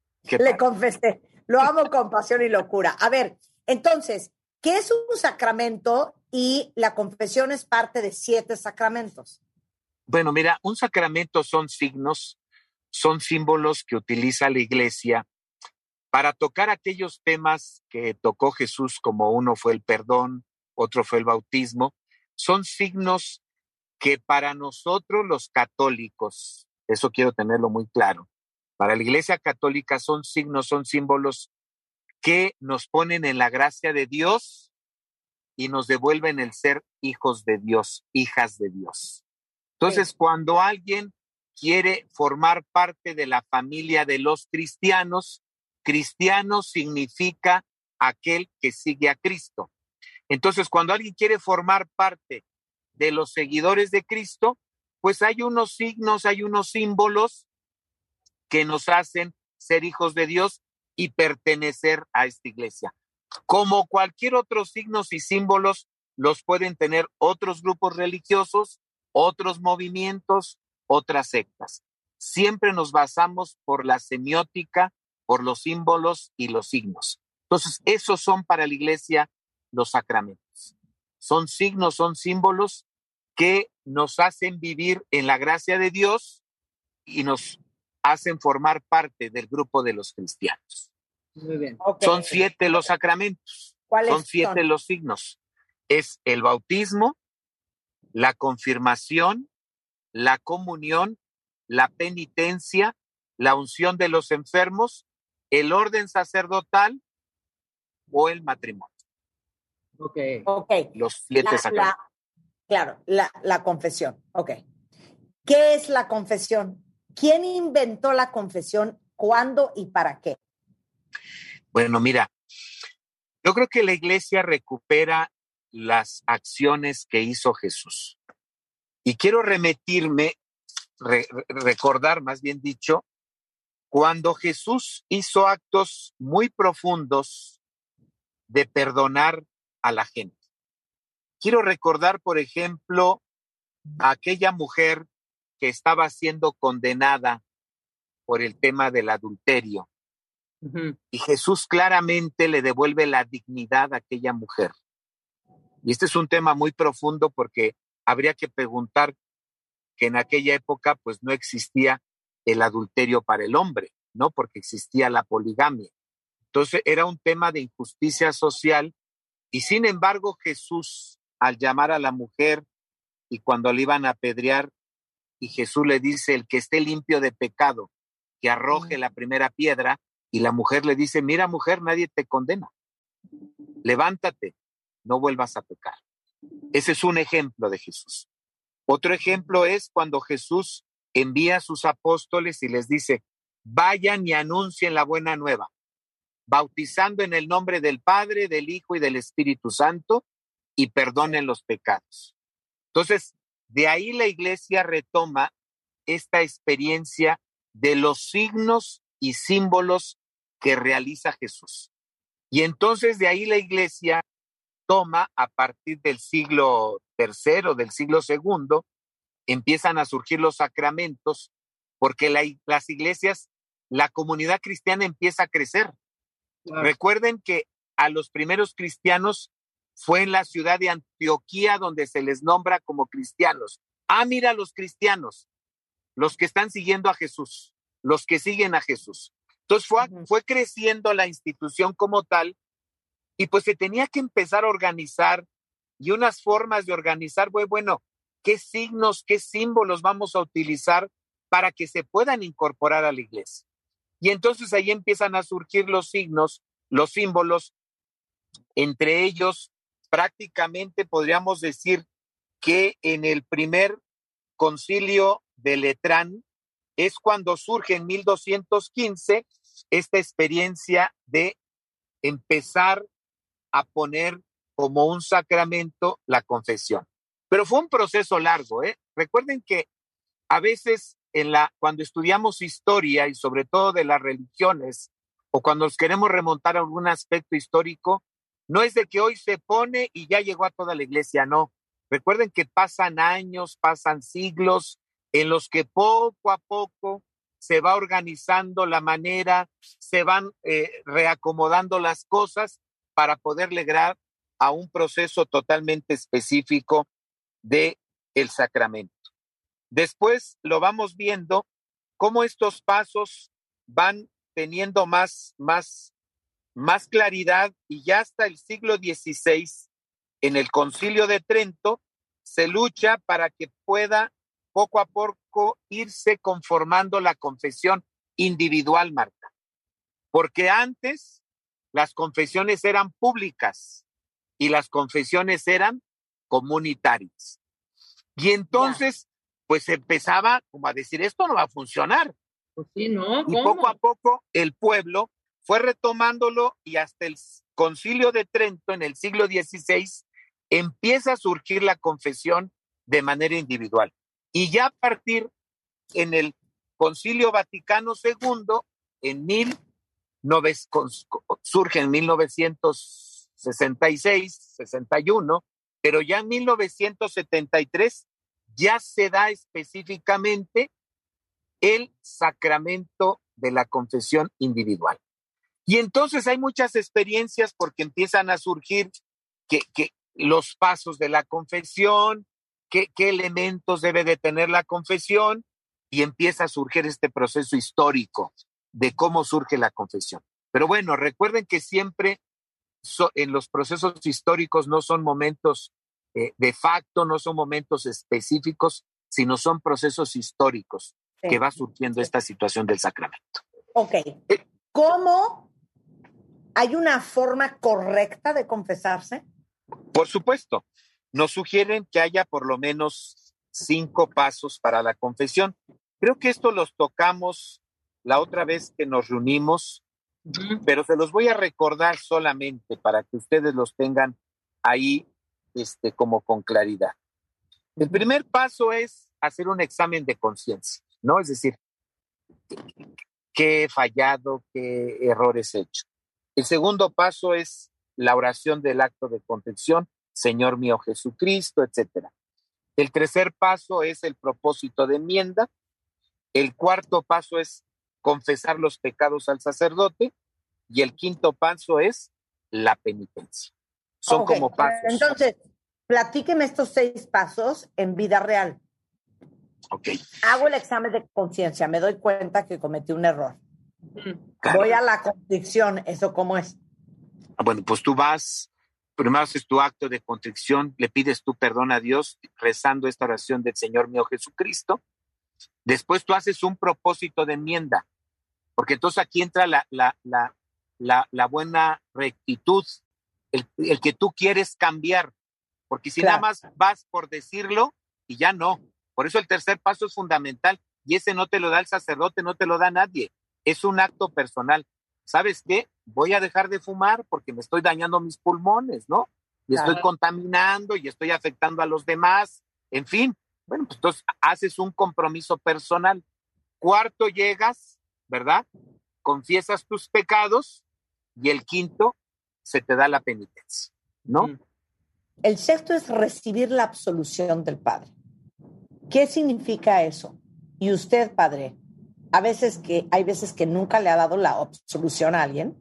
Le confesé. Lo amo con pasión y locura. A ver, entonces, ¿qué es un sacramento? Y la confesión es parte de siete sacramentos. Bueno, mira, un sacramento son signos, son símbolos que utiliza la Iglesia para tocar aquellos temas que tocó Jesús, como uno fue el perdón, otro fue el bautismo. Son signos que para nosotros los católicos, eso quiero tenerlo muy claro, para la Iglesia Católica son signos, son símbolos que nos ponen en la gracia de Dios y nos devuelven el ser hijos de Dios, hijas de Dios. Entonces, sí. Cuando alguien quiere formar parte de la familia de los cristianos, cristiano significa aquel que sigue a Cristo. Entonces, cuando alguien quiere formar parte de los seguidores de Cristo, pues hay unos signos, hay unos símbolos que nos hacen ser hijos de Dios y pertenecer a esta iglesia. Como cualquier otro signos y símbolos, los pueden tener otros grupos religiosos, otros movimientos, otras sectas. Siempre nos basamos por la semiótica, por los símbolos y los signos. Entonces, esos son para la iglesia los sacramentos. Son signos, son símbolos que nos hacen vivir en la gracia de Dios y nos hacen formar parte del grupo de los cristianos. Muy bien. Okay. Son siete los sacramentos. ¿Cuáles son siete son? los signos. Es el bautismo, la confirmación, la comunión, la penitencia, la unción de los enfermos, el orden sacerdotal o el matrimonio. Ok. okay. Los siete la, sacramentos. La, claro, la, la confesión. Ok. ¿Qué es la confesión? ¿Quién inventó la confesión? ¿Cuándo y para qué? Bueno, mira, yo creo que la iglesia recupera las acciones que hizo Jesús. Y quiero remitirme, re, recordar más bien dicho, cuando Jesús hizo actos muy profundos de perdonar a la gente. Quiero recordar, por ejemplo, a aquella mujer que estaba siendo condenada por el tema del adulterio. Uh-huh. Y Jesús claramente le devuelve la dignidad a aquella mujer. Y este es un tema muy profundo porque habría que preguntar que en aquella época pues no existía el adulterio para el hombre, ¿no? Porque existía la poligamia. Entonces era un tema de injusticia social y sin embargo Jesús, al llamar a la mujer y cuando le iban a apedrear, y Jesús le dice, el que esté limpio de pecado, que arroje la primera piedra, y la mujer le dice, mira mujer, nadie te condena, levántate, no vuelvas a pecar. Ese es un ejemplo de Jesús. Otro ejemplo es cuando Jesús envía a sus apóstoles y les dice, vayan y anuncien la buena nueva, bautizando en el nombre del Padre, del Hijo y del Espíritu Santo, y perdonen los pecados. Entonces, de ahí la iglesia retoma esta experiencia de los signos y símbolos que realiza Jesús. Y entonces de ahí la iglesia toma a partir del siglo tercero, del siglo segundo, empiezan a surgir los sacramentos, porque la, las iglesias, la comunidad cristiana empieza a crecer. Wow. Recuerden que a los primeros cristianos fue en la ciudad de Antioquía donde se les nombra como cristianos. Ah, mira los cristianos, los que están siguiendo a Jesús, los que siguen a Jesús. Entonces fue, uh-huh. fue creciendo la institución como tal y pues se tenía que empezar a organizar y unas formas de organizar, bueno, bueno, qué signos, qué símbolos vamos a utilizar para que se puedan incorporar a la iglesia. Y entonces ahí empiezan a surgir los signos, los símbolos, entre ellos prácticamente podríamos decir que en el primer concilio de Letrán es cuando surge en mil doscientos quince esta experiencia de empezar a poner como un sacramento la confesión. Pero fue un proceso largo, ¿eh? Recuerden que a veces en la, cuando estudiamos historia y sobre todo de las religiones o cuando nos queremos remontar a algún aspecto histórico, no es de que hoy se pone y ya llegó a toda la iglesia, no. Recuerden que pasan años, pasan siglos en los que poco a poco se va organizando la manera, se van eh, reacomodando las cosas para poder llegar a un proceso totalmente específico de el sacramento. Después lo vamos viendo cómo estos pasos van teniendo más, más, más claridad y ya hasta el siglo dieciséis, en el Concilio de Trento, se lucha para que pueda poco a poco irse conformando la confesión individual, Marta. Porque antes las confesiones eran públicas y las confesiones eran comunitarias. Y entonces, ya. pues empezaba como a decir, esto no va a funcionar. Pues sí, ¿no? Y poco a poco el pueblo fue retomándolo y hasta el Concilio de Trento en el siglo dieciséis empieza a surgir la confesión de manera individual. Y ya a partir en el Concilio Vaticano segundo, en mil novecientos, surge en mil novecientos sesenta y seis, sesenta y uno, pero ya en mil novecientos setenta y tres ya se da específicamente el sacramento de la confesión individual. Y entonces hay muchas experiencias porque empiezan a surgir que, que los pasos de la confesión, qué, qué elementos debe de tener la confesión, y empieza a surgir este proceso histórico de cómo surge la confesión. Pero bueno, recuerden que siempre so, en los procesos históricos no son momentos eh, de facto, no son momentos específicos, sino son procesos históricos sí. que va surgiendo esta situación del sacramento. Ok. ¿Cómo hay una forma correcta de confesarse? Por supuesto. Nos sugieren que haya por lo menos cinco pasos para la confesión. Creo que esto los tocamos la otra vez que nos reunimos, uh-huh. pero se los voy a recordar solamente para que ustedes los tengan ahí este, como con claridad. El primer paso es hacer un examen de conciencia, ¿no? Es decir, ¿qué he fallado? ¿Qué errores he hecho? El segundo paso es la oración del acto de contrición, Señor mío Jesucristo, etcétera. El tercer paso es el propósito de enmienda. El cuarto paso es confesar los pecados al sacerdote. Y el quinto paso es la penitencia. Son okay. como pasos. Entonces, platíqueme estos seis pasos en vida real. Ok. Hago el examen de conciencia, me doy cuenta que cometí un error. Claro. Voy a la contrición, ¿eso cómo es? Bueno, pues tú vas, primero haces tu acto de contrición, le pides tu perdón a Dios rezando esta oración del Señor mío Jesucristo. Después tú haces un propósito de enmienda, porque entonces aquí entra la, la, la, la, la buena rectitud, el, el que tú quieres cambiar, porque si claro. nada más vas por decirlo y ya no. Por eso el tercer paso es fundamental y ese no te lo da el sacerdote, no te lo da nadie. Es un acto personal. ¿Sabes qué? Voy a dejar de fumar porque me estoy dañando mis pulmones, ¿no? Y claro. estoy contaminando y estoy afectando a los demás. En fin, bueno, pues entonces haces un compromiso personal. Cuarto, llegas, ¿verdad? Confiesas tus pecados y el quinto, se te da la penitencia, ¿no? El sexto es recibir la absolución del Padre. ¿Qué significa eso? Y usted, padre, a veces que hay veces que nunca le ha dado la absolución a alguien.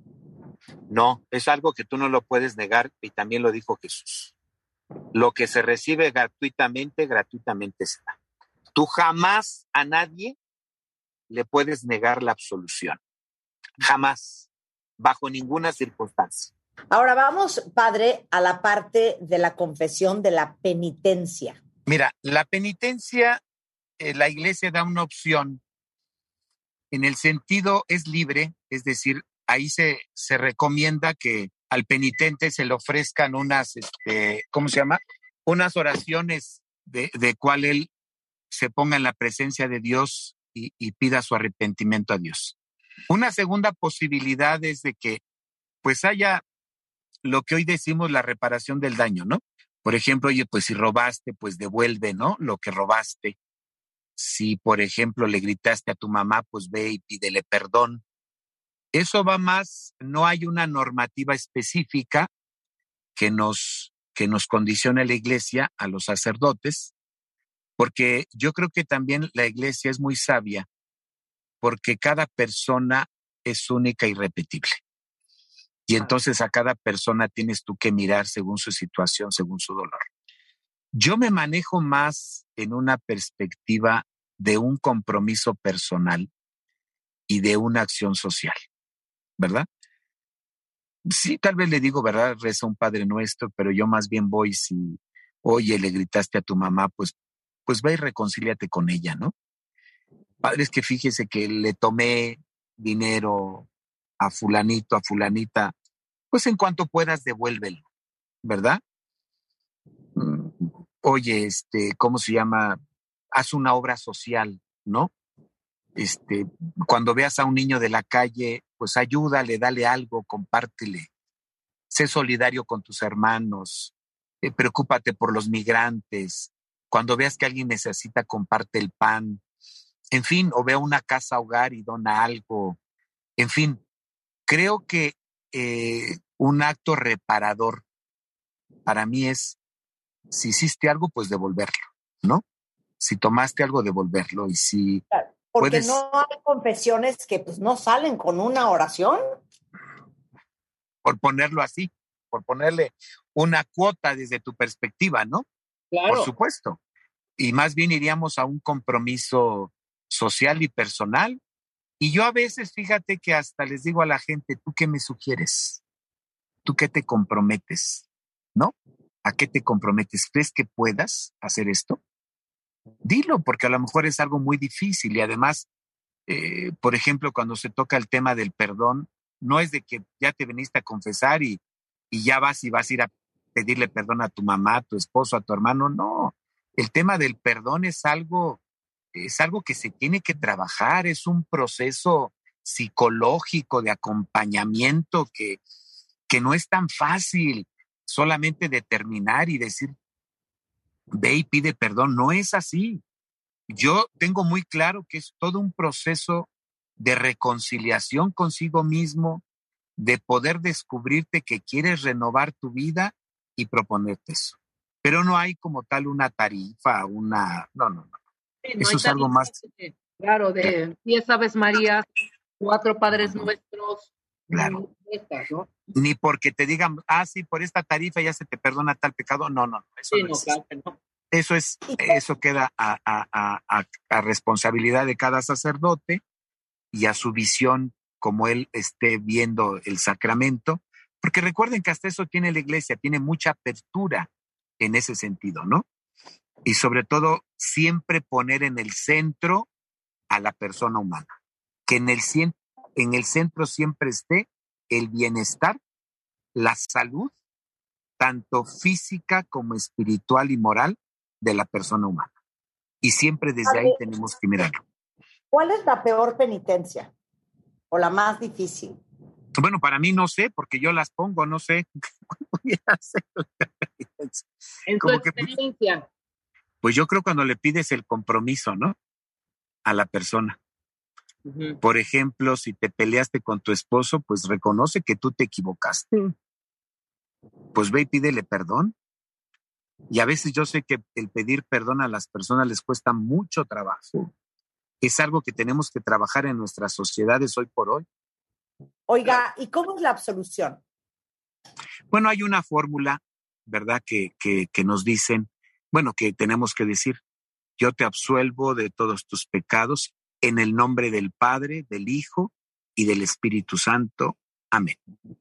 No, es algo que tú no lo puedes negar y también lo dijo Jesús. Lo que se recibe gratuitamente, gratuitamente se da. Tú jamás a nadie le puedes negar la absolución. Jamás, bajo ninguna circunstancia. Ahora vamos, padre, a la parte de la confesión de la penitencia. Mira, la penitencia, eh, la iglesia da una opción. En el sentido es libre, es decir, ahí se, se recomienda que al penitente se le ofrezcan unas, este, ¿cómo se llama? Unas oraciones de, de cual él se ponga en la presencia de Dios y, y pida su arrepentimiento a Dios. Una segunda posibilidad es de que pues haya lo que hoy decimos la reparación del daño, ¿no? Por ejemplo, oye, pues si robaste, pues devuelve, ¿no? Lo que robaste. Si, por ejemplo, le gritaste a tu mamá, pues ve y pídele perdón. Eso va más, no hay una normativa específica que nos, que nos condicione la iglesia, a los sacerdotes, porque yo creo que también la iglesia es muy sabia, porque cada persona es única y irrepetible. Y entonces a cada persona tienes tú que mirar según su situación, según su dolor. Yo me manejo más en una perspectiva de un compromiso personal y de una acción social, ¿verdad? Sí, tal vez le digo, ¿verdad? Reza un Padre Nuestro, pero yo más bien voy si, oye, le gritaste a tu mamá, pues, pues ve y reconcíliate con ella, ¿no? Padre, es que fíjese que le tomé dinero a fulanito, a fulanita, pues en cuanto puedas devuélvelo, ¿verdad? Oye, este, ¿cómo se llama? Haz una obra social, ¿no? Este, cuando veas a un niño de la calle, pues ayúdale, dale algo, compártele. Sé solidario con tus hermanos, eh, preocúpate por los migrantes. Cuando veas que alguien necesita, comparte el pan. En fin, o ve a una casa hogar y dona algo. En fin, creo que eh, un acto reparador para mí es, si hiciste algo, pues devolverlo, ¿no? Si tomaste algo, devolverlo. Y si claro, porque puedes... no hay confesiones que pues no salen con una oración. Por ponerlo así, por ponerle una cuota desde tu perspectiva, ¿no? Claro. Por supuesto. Y más bien iríamos a un compromiso social y personal. Y yo a veces, fíjate que hasta les digo a la gente, ¿tú qué me sugieres? ¿Tú qué te comprometes? ¿No? ¿A qué te comprometes? ¿Crees que puedas hacer esto? Dilo, porque a lo mejor es algo muy difícil y además, eh, por ejemplo, cuando se toca el tema del perdón, no es de que ya te viniste a confesar y, y ya vas y vas a ir a pedirle perdón a tu mamá, a tu esposo, a tu hermano. No, el tema del perdón es algo, es algo que se tiene que trabajar, es un proceso psicológico de acompañamiento que, que no es tan fácil solamente determinar y decir, ve y pide perdón. No es así. Yo tengo muy claro que es todo un proceso de reconciliación consigo mismo, de poder descubrirte que quieres renovar tu vida y proponerte eso. Pero no hay como tal una tarifa, una... No, no, no. Sí, no eso es algo más... Claro, de diez Aves Marías, cuatro Padres Nuestros, Claro. ¿no? Ni porque te digan, ah, sí, por esta tarifa ya se te perdona tal pecado. No, no, eso sí, no, no, es. claro que no. Eso es, eso queda a, a, a, a responsabilidad de cada sacerdote y a su visión como él esté viendo el sacramento, porque recuerden que hasta eso tiene la iglesia, tiene mucha apertura en ese sentido, ¿no? Y sobre todo, siempre poner en el centro a la persona humana, que en el, en el centro siempre esté el bienestar, la salud, tanto física como espiritual y moral de la persona humana. Y siempre desde ahí tenemos que mirarlo. ¿Cuál es la peor penitencia? ¿O la más difícil? Bueno, para mí no sé, porque yo las pongo, no sé. En tu experiencia. Que, pues yo creo cuando le pides el compromiso, ¿no? A la persona. Uh-huh. Por ejemplo, si te peleaste con tu esposo, pues reconoce que tú te equivocaste. Pues ve y pídele perdón. Y a veces yo sé que el pedir perdón a las personas les cuesta mucho trabajo. Es algo que tenemos que trabajar en nuestras sociedades hoy por hoy. Oiga, ¿y cómo es la absolución? Bueno, hay una fórmula, ¿verdad? Que, que, que nos dicen, bueno, que tenemos que decir, yo te absuelvo de todos tus pecados en el nombre del Padre, del Hijo y del Espíritu Santo. Amén.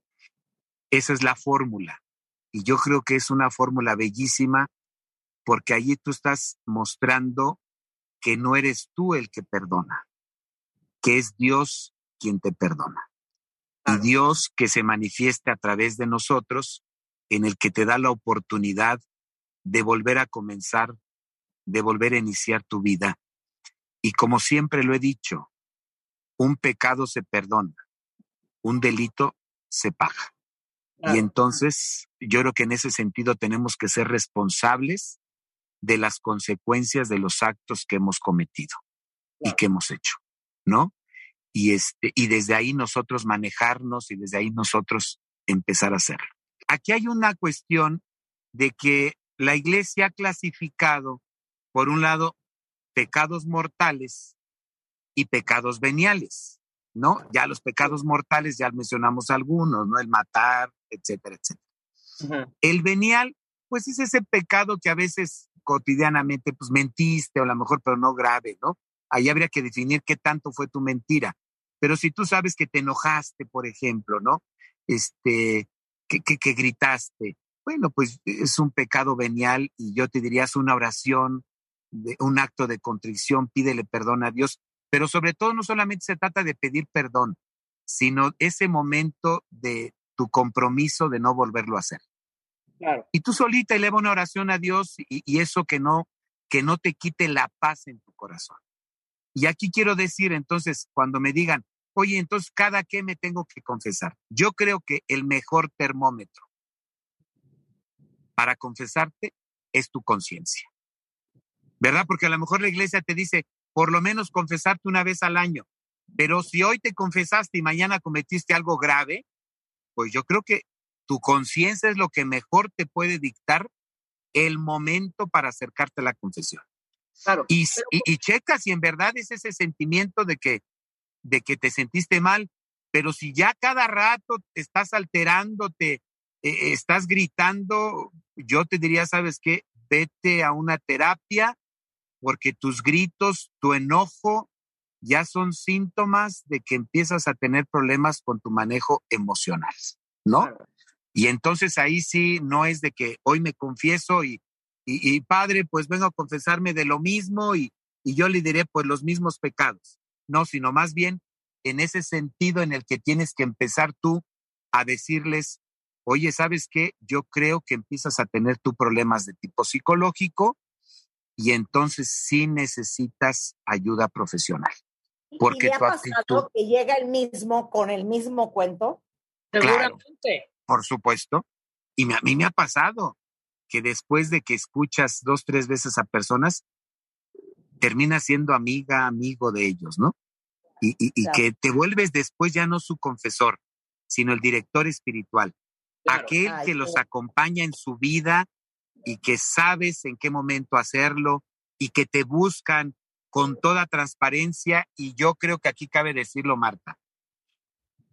Esa es la fórmula. Y yo creo que es una fórmula bellísima porque allí tú estás mostrando que no eres tú el que perdona, que es Dios quien te perdona. Y Dios que se manifieste a través de nosotros, en el que te da la oportunidad de volver a comenzar, de volver a iniciar tu vida. Y como siempre lo he dicho, un pecado se perdona, un delito se paga. Y entonces yo creo que en ese sentido tenemos que ser responsables de las consecuencias de los actos que hemos cometido y que hemos hecho, ¿no? Y, este, y desde ahí nosotros manejarnos y desde ahí nosotros empezar a hacerlo. Aquí hay una cuestión de que la iglesia ha clasificado, por un lado, pecados mortales y pecados veniales, ¿no? Ya los pecados mortales ya mencionamos algunos, ¿no? El matar, etcétera, etcétera. Uh-huh. El venial, pues es ese pecado que a veces cotidianamente, pues mentiste o a lo mejor, pero no grave, ¿no? Ahí habría que definir qué tanto fue tu mentira. Pero si tú sabes que te enojaste, por ejemplo, ¿no? Este, que, que, que gritaste, bueno, pues es un pecado venial y yo te diría, es una oración, de, un acto de contrición, pídele perdón a Dios. Pero sobre todo no solamente se trata de pedir perdón, sino ese momento de tu compromiso de no volverlo a hacer. Claro. Y tú solita eleva una oración a Dios y, y eso que no, que no te quite la paz en tu corazón. Y aquí quiero decir, entonces, cuando me digan, oye, entonces, ¿cada qué me tengo que confesar? Yo creo que el mejor termómetro para confesarte es tu conciencia. ¿Verdad? Porque a lo mejor la iglesia te dice, por lo menos confesarte una vez al año. Pero si hoy te confesaste y mañana cometiste algo grave, pues yo creo que tu conciencia es lo que mejor te puede dictar el momento para acercarte a la confesión. Claro. Y, pero... y, y checa si en verdad es ese sentimiento de que, de que te sentiste mal, pero si ya cada rato te estás alterándote, eh, estás gritando, yo te diría, ¿sabes qué? Vete a una terapia, porque tus gritos, tu enojo, ya son síntomas de que empiezas a tener problemas con tu manejo emocional, ¿no? Claro. Y entonces ahí sí no es de que hoy me confieso y, y, y padre, pues vengo a confesarme de lo mismo y, y yo le diré pues los mismos pecados. No, sino más bien en ese sentido en el que tienes que empezar tú a decirles, oye, ¿sabes qué? Yo creo que empiezas a tener tú problemas de tipo psicológico y entonces sí necesitas ayuda profesional. Porque ¿Y le ha tu pasado actitud... que llega el mismo con el mismo cuento? Claro, por supuesto. Y me, a mí me ha pasado que después de que escuchas dos, tres veces a personas, terminas siendo amiga, amigo de ellos, ¿no? Y, y, y claro. Que te vuelves después ya no su confesor, sino el director espiritual. Claro. Aquel Ay, que los claro. acompaña en su vida y que sabes en qué momento hacerlo y que te buscan con toda transparencia. Y yo creo que aquí cabe decirlo, Marta.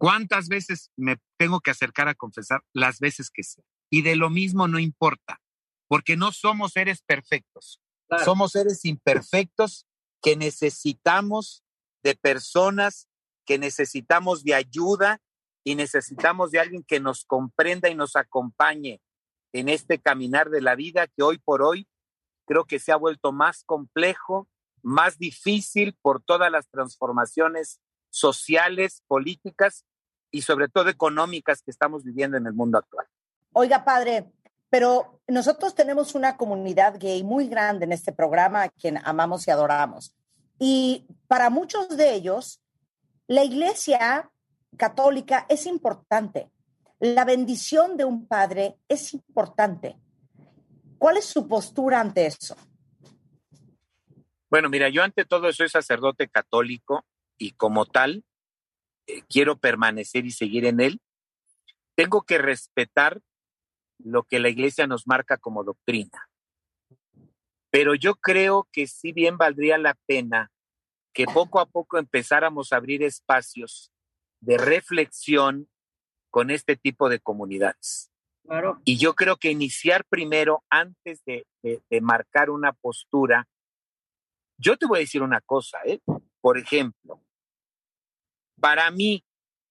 ¿Cuántas veces me tengo que acercar a confesar? Las veces que sea. Y de lo mismo no importa, porque no somos seres perfectos. Claro. Somos seres imperfectos que necesitamos de personas, que necesitamos de ayuda y necesitamos de alguien que nos comprenda y nos acompañe en este caminar de la vida que hoy por hoy creo que se ha vuelto más complejo, más difícil por todas las transformaciones sociales, políticas y sobre todo económicas que estamos viviendo en el mundo actual. Oiga, padre, pero nosotros tenemos una comunidad gay muy grande en este programa, a quien amamos y adoramos. Y para muchos de ellos, la Iglesia católica es importante. La bendición de un padre es importante. ¿Cuál es su postura ante eso? Bueno, mira, yo ante todo soy sacerdote católico y como tal eh, quiero permanecer y seguir en él. Tengo que respetar lo que la Iglesia nos marca como doctrina. Pero yo creo que sí bien valdría la pena que poco a poco empezáramos a abrir espacios de reflexión con este tipo de comunidades. Claro. Y yo creo que iniciar primero, antes de, de, de marcar una postura, yo te voy a decir una cosa, ¿eh? Por ejemplo, para mí,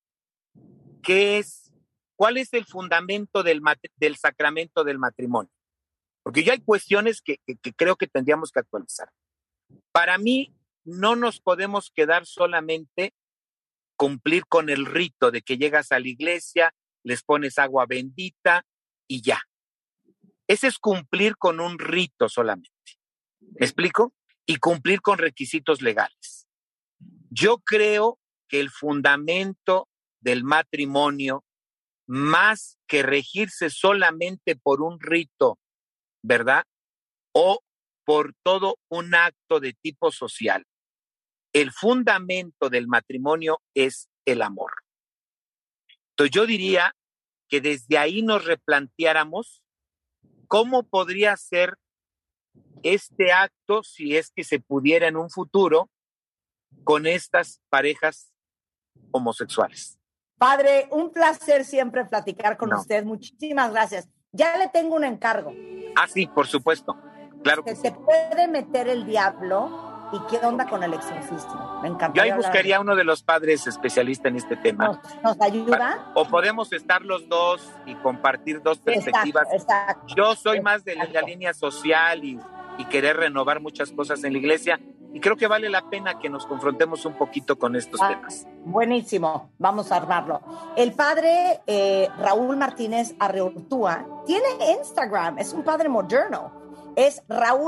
¿qué es, cuál es el fundamento del, del sacramento del matrimonio? Porque ya hay cuestiones que, que, que creo que tendríamos que actualizar. Para mí, no nos podemos quedar solamente cumplir con el rito de que llegas a la iglesia, les pones agua bendita y ya. Ese es cumplir con un rito solamente. ¿Me explico? Y cumplir con requisitos legales. Yo creo que el fundamento del matrimonio, más que regirse solamente por un rito, ¿verdad? O por todo un acto de tipo social, el fundamento del matrimonio es el amor. Entonces yo diría que desde ahí nos replanteáramos cómo podría ser este acto si es que se pudiera en un futuro con estas parejas homosexuales. Padre, un placer siempre platicar con no. usted. Muchísimas gracias. Ya le tengo un encargo. Ah, sí, por supuesto. Claro que se sí. puede meter el diablo. ¿Y qué onda con el exorcismo? Me encantaría. Yo ahí buscaría a uno de los padres especialistas en este tema. ¿Nos, nos ayuda? O podemos estar los dos y compartir dos perspectivas. Exacto, exacto. Yo soy más de la, la línea social y, y querer renovar muchas cosas en la iglesia. Y creo que vale la pena que nos confrontemos un poquito con estos ah, temas. Buenísimo, vamos a armarlo. El padre eh, Raúl Martínez Arriortúa tiene Instagram, es un padre moderno. Es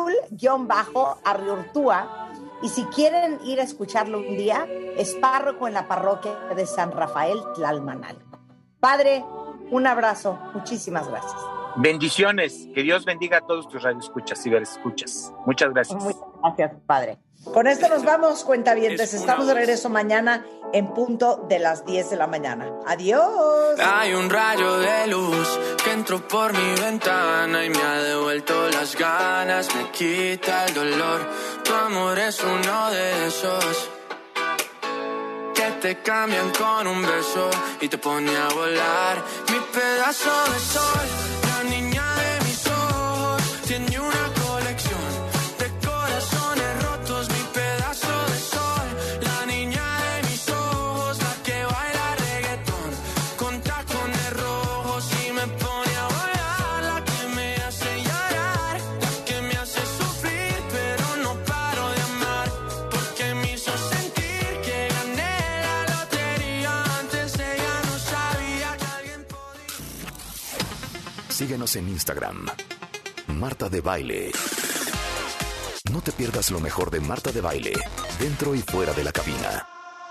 Raúl-Arriortúa. Y si quieren ir a escucharlo un día, es párroco en la parroquia de San Rafael Tlalmanalco. Padre, un abrazo. Muchísimas gracias. Bendiciones. Que Dios bendiga a todos tus radioescuchas y verescuchas. Muchas gracias. Muchas gracias, padre. Con esto nos vamos, cuentavientes. Estamos de regreso mañana en punto de las diez de la mañana. Adiós. Hay un rayo de luz que entró por mi ventana y me ha devuelto las ganas, me quita el dolor. Tu amor es uno de esos que te cambian con un beso y te pone a volar. Mi pedazo de sol, la niña de mis ojos, tiene una colección de corazones rotos. Mi pedazo de sol, la niña de mis ojos, la que baila reggaetón con tacones rojos y me pone a volar. La que me hace llorar, la que me hace sufrir, pero no paro de amar, porque me hizo sentir que gané la lotería. Antes ella no sabía que alguien podía. Síguenos en Instagram, Marta de Baile. No te pierdas lo mejor de Marta de Baile, dentro y fuera de la cabina.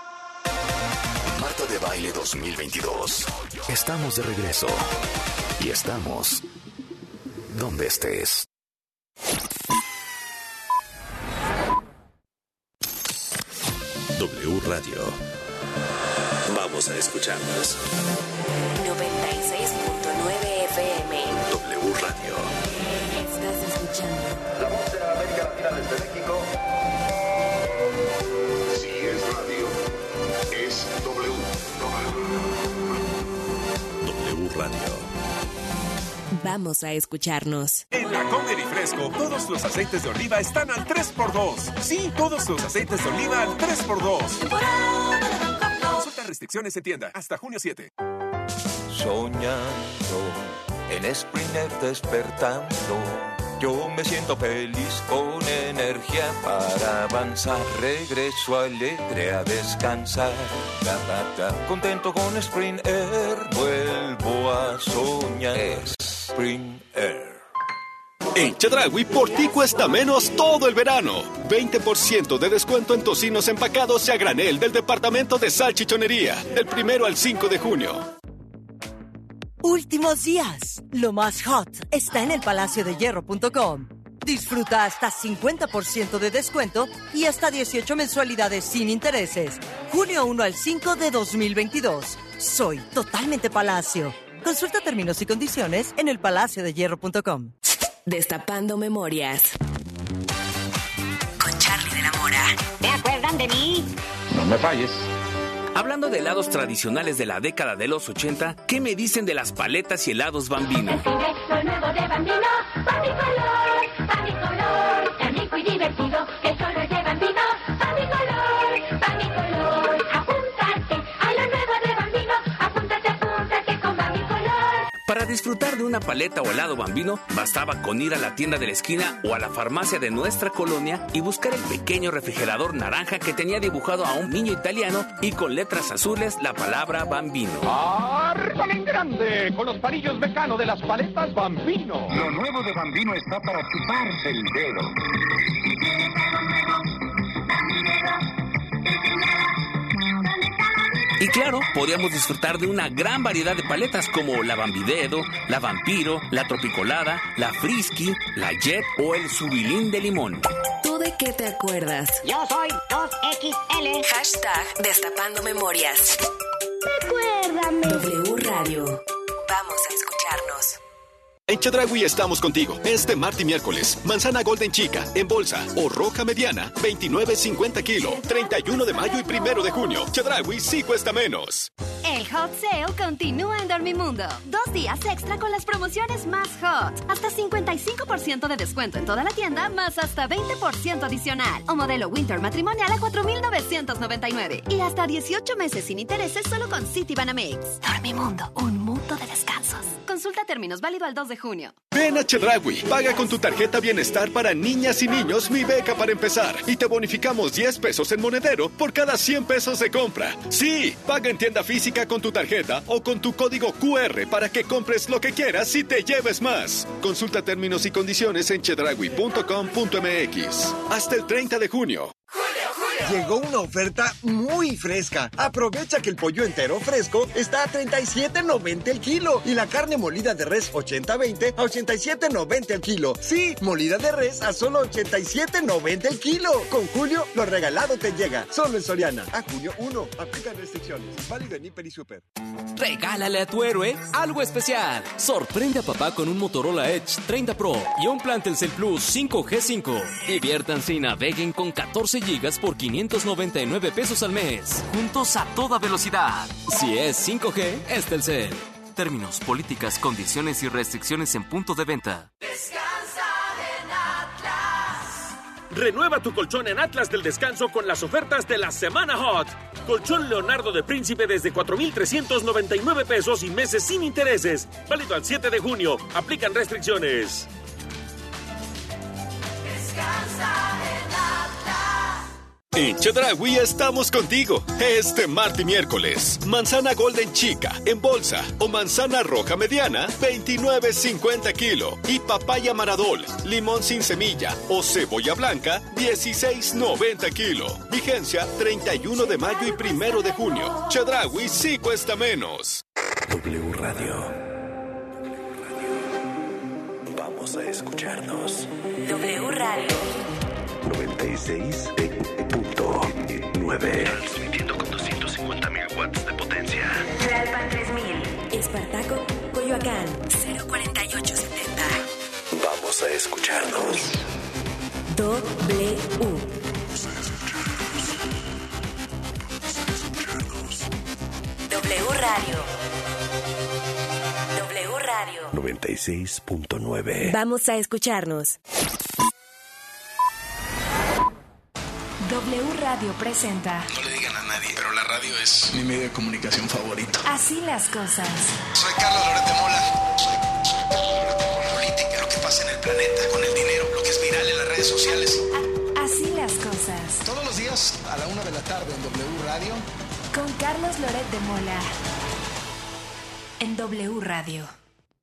Marta de Baile dos mil veintidós. Estamos de regreso. Y estamos donde estés. W Radio. Vamos a escucharnos. noventa y seis punto nueve F M. W Radio. Estás escuchando La voz de América Latina desde México. Si es radio, es W. W. Vamos a escucharnos. En la Comer y Fresco, todos los aceites de oliva están al tres por dos. Sí, todos los aceites de oliva al tres por dos. Consulta restricciones en tienda hasta junio siete. Soñando, en Springer despertando, yo me siento feliz con energía para avanzar. Regreso alegre a descansar. Da, da, da. Contento con Springer, vuelvo a soñar. Springer. En Chedraui, por ti cuesta menos todo el verano. veinte por ciento de descuento en tocinos empacados y a granel del departamento de salchichonería. Del primero al cinco de junio. Últimos días. Lo más hot está en el palacio de hierro punto com. Disfruta hasta cincuenta por ciento de descuento y hasta dieciocho mensualidades sin intereses. junio uno al cinco de dos mil veintidós. Soy totalmente Palacio. Consulta términos y condiciones en el palacio de hierro punto com. Destapando memorias. Con Charlie de la Mora. ¿Te acuerdan de mí? No me falles. Hablando de helados tradicionales de la década de los ochenta, ¿qué me dicen de las paletas y helados Bambino? El regreso nuevo de Bambino, Bambicolor, Bambicolor, tan rico y divertido que solo es de Bambino, Bambicolor, Bambicolor, apúntate a lo nuevo de Bambino, apúntate, apúntate con Bambicolor. Para disfrutar de una paleta o helado Bambino, bastaba con ir a la tienda de la esquina o a la farmacia de nuestra colonia y buscar el pequeño refrigerador naranja que tenía dibujado a un niño italiano y con letras azules la palabra Bambino. ¡Arriba en grande! Con los palillos Mecano de las paletas Bambino. Lo nuevo de Bambino está para chuparse el dedo. Y claro, podíamos disfrutar de una gran variedad de paletas como la Bambidedo, la Vampiro, la Tropicolada, la Frisky, la Jet o el Subilín de limón. ¿Tú de qué te acuerdas? Yo soy dos equis ele. Hashtag Destapando Memorias. Recuérdame. W Radio. Vamos a escucharnos. En Chedraui estamos contigo. Este martes y miércoles. Manzana Golden Chica, en bolsa o roja mediana, veintinueve cincuenta kilo. treinta y uno de mayo y primero de junio. Chedraui sí cuesta menos. El Hot Sale continúa en Dormimundo. Dos días extra con las promociones más hot. Hasta cincuenta y cinco por ciento de descuento en toda la tienda, más hasta veinte por ciento adicional. O modelo Winter matrimonial a cuatro mil novecientos noventa y nueve. Y hasta dieciocho meses sin intereses solo con Citibanamex. Dormimundo, un mundo de descansos. Consulta términos, válido al dos de junio. Ven a Chedraui, paga con tu tarjeta Bienestar para niñas y niños Mi Beca para empezar y te bonificamos diez pesos en monedero por cada cien pesos de compra. Sí, paga en tienda física con tu tarjeta o con tu código cu erre para que compres lo que quieras y te lleves más. Consulta términos y condiciones en chedraui punto com punto eme equis. Hasta el treinta de junio. Llegó una oferta muy fresca. Aprovecha que el pollo entero fresco está a treinta y siete noventa el kilo y la carne molida de res ochenta veinte a ochenta y siete noventa el kilo. Sí, molida de res a solo ochenta y siete noventa el kilo. Con Julio, lo regalado te llega. Solo en Soriana. A junio uno. Aplican restricciones. Válido en Hiper y Super. Regálale a tu héroe algo especial. Sorprende a papá con un Motorola Edge treinta Pro y un plan Telcel Plus cinco G cinco. Diviértanse y naveguen con catorce gigas por quinientos noventa y nueve pesos al mes. Juntos a toda velocidad. Si es cinco G, es Telcel. Términos, políticas, condiciones y restricciones en punto de venta. Descansa en Atlas. Renueva tu colchón en Atlas del Descanso con las ofertas de la Semana Hot. Colchón Leonardo de Príncipe desde cuatro mil trescientos noventa y nueve pesos y meses sin intereses. Válido al siete de junio. Aplican restricciones. Descansa en Atlas. En Chedraui estamos contigo. Este martes y miércoles. Manzana Golden Chica, en bolsa. O manzana roja mediana, veintinueve cincuenta kilo. Y papaya Maradol, limón sin semilla. O cebolla blanca, dieciséis noventa kilo. Vigencia treinta y uno de mayo y primero de junio. Chedraui sí cuesta menos. W Radio. Vamos a escucharnos. W Radio. noventa y seis punto nueve. Transmitiendo con doscientos cincuenta mil watts de potencia. Tlalpan tres mil. Espartaco, Coyoacán. cero cuarenta y ocho setenta. Vamos a escucharnos. W. W Radio. Radio noventa y seis punto nueve. Vamos a escucharnos. W Radio presenta. No le digan a nadie, pero la radio es mi medio de comunicación favorito. Así las cosas. Soy Carlos Loret de Mola. Soy política, lo que pasa en el planeta, con el dinero, lo que es viral en las redes sociales. A- así las cosas. Todos los días a la una de la tarde en W Radio. Con Carlos Loret de Mola. En W Radio.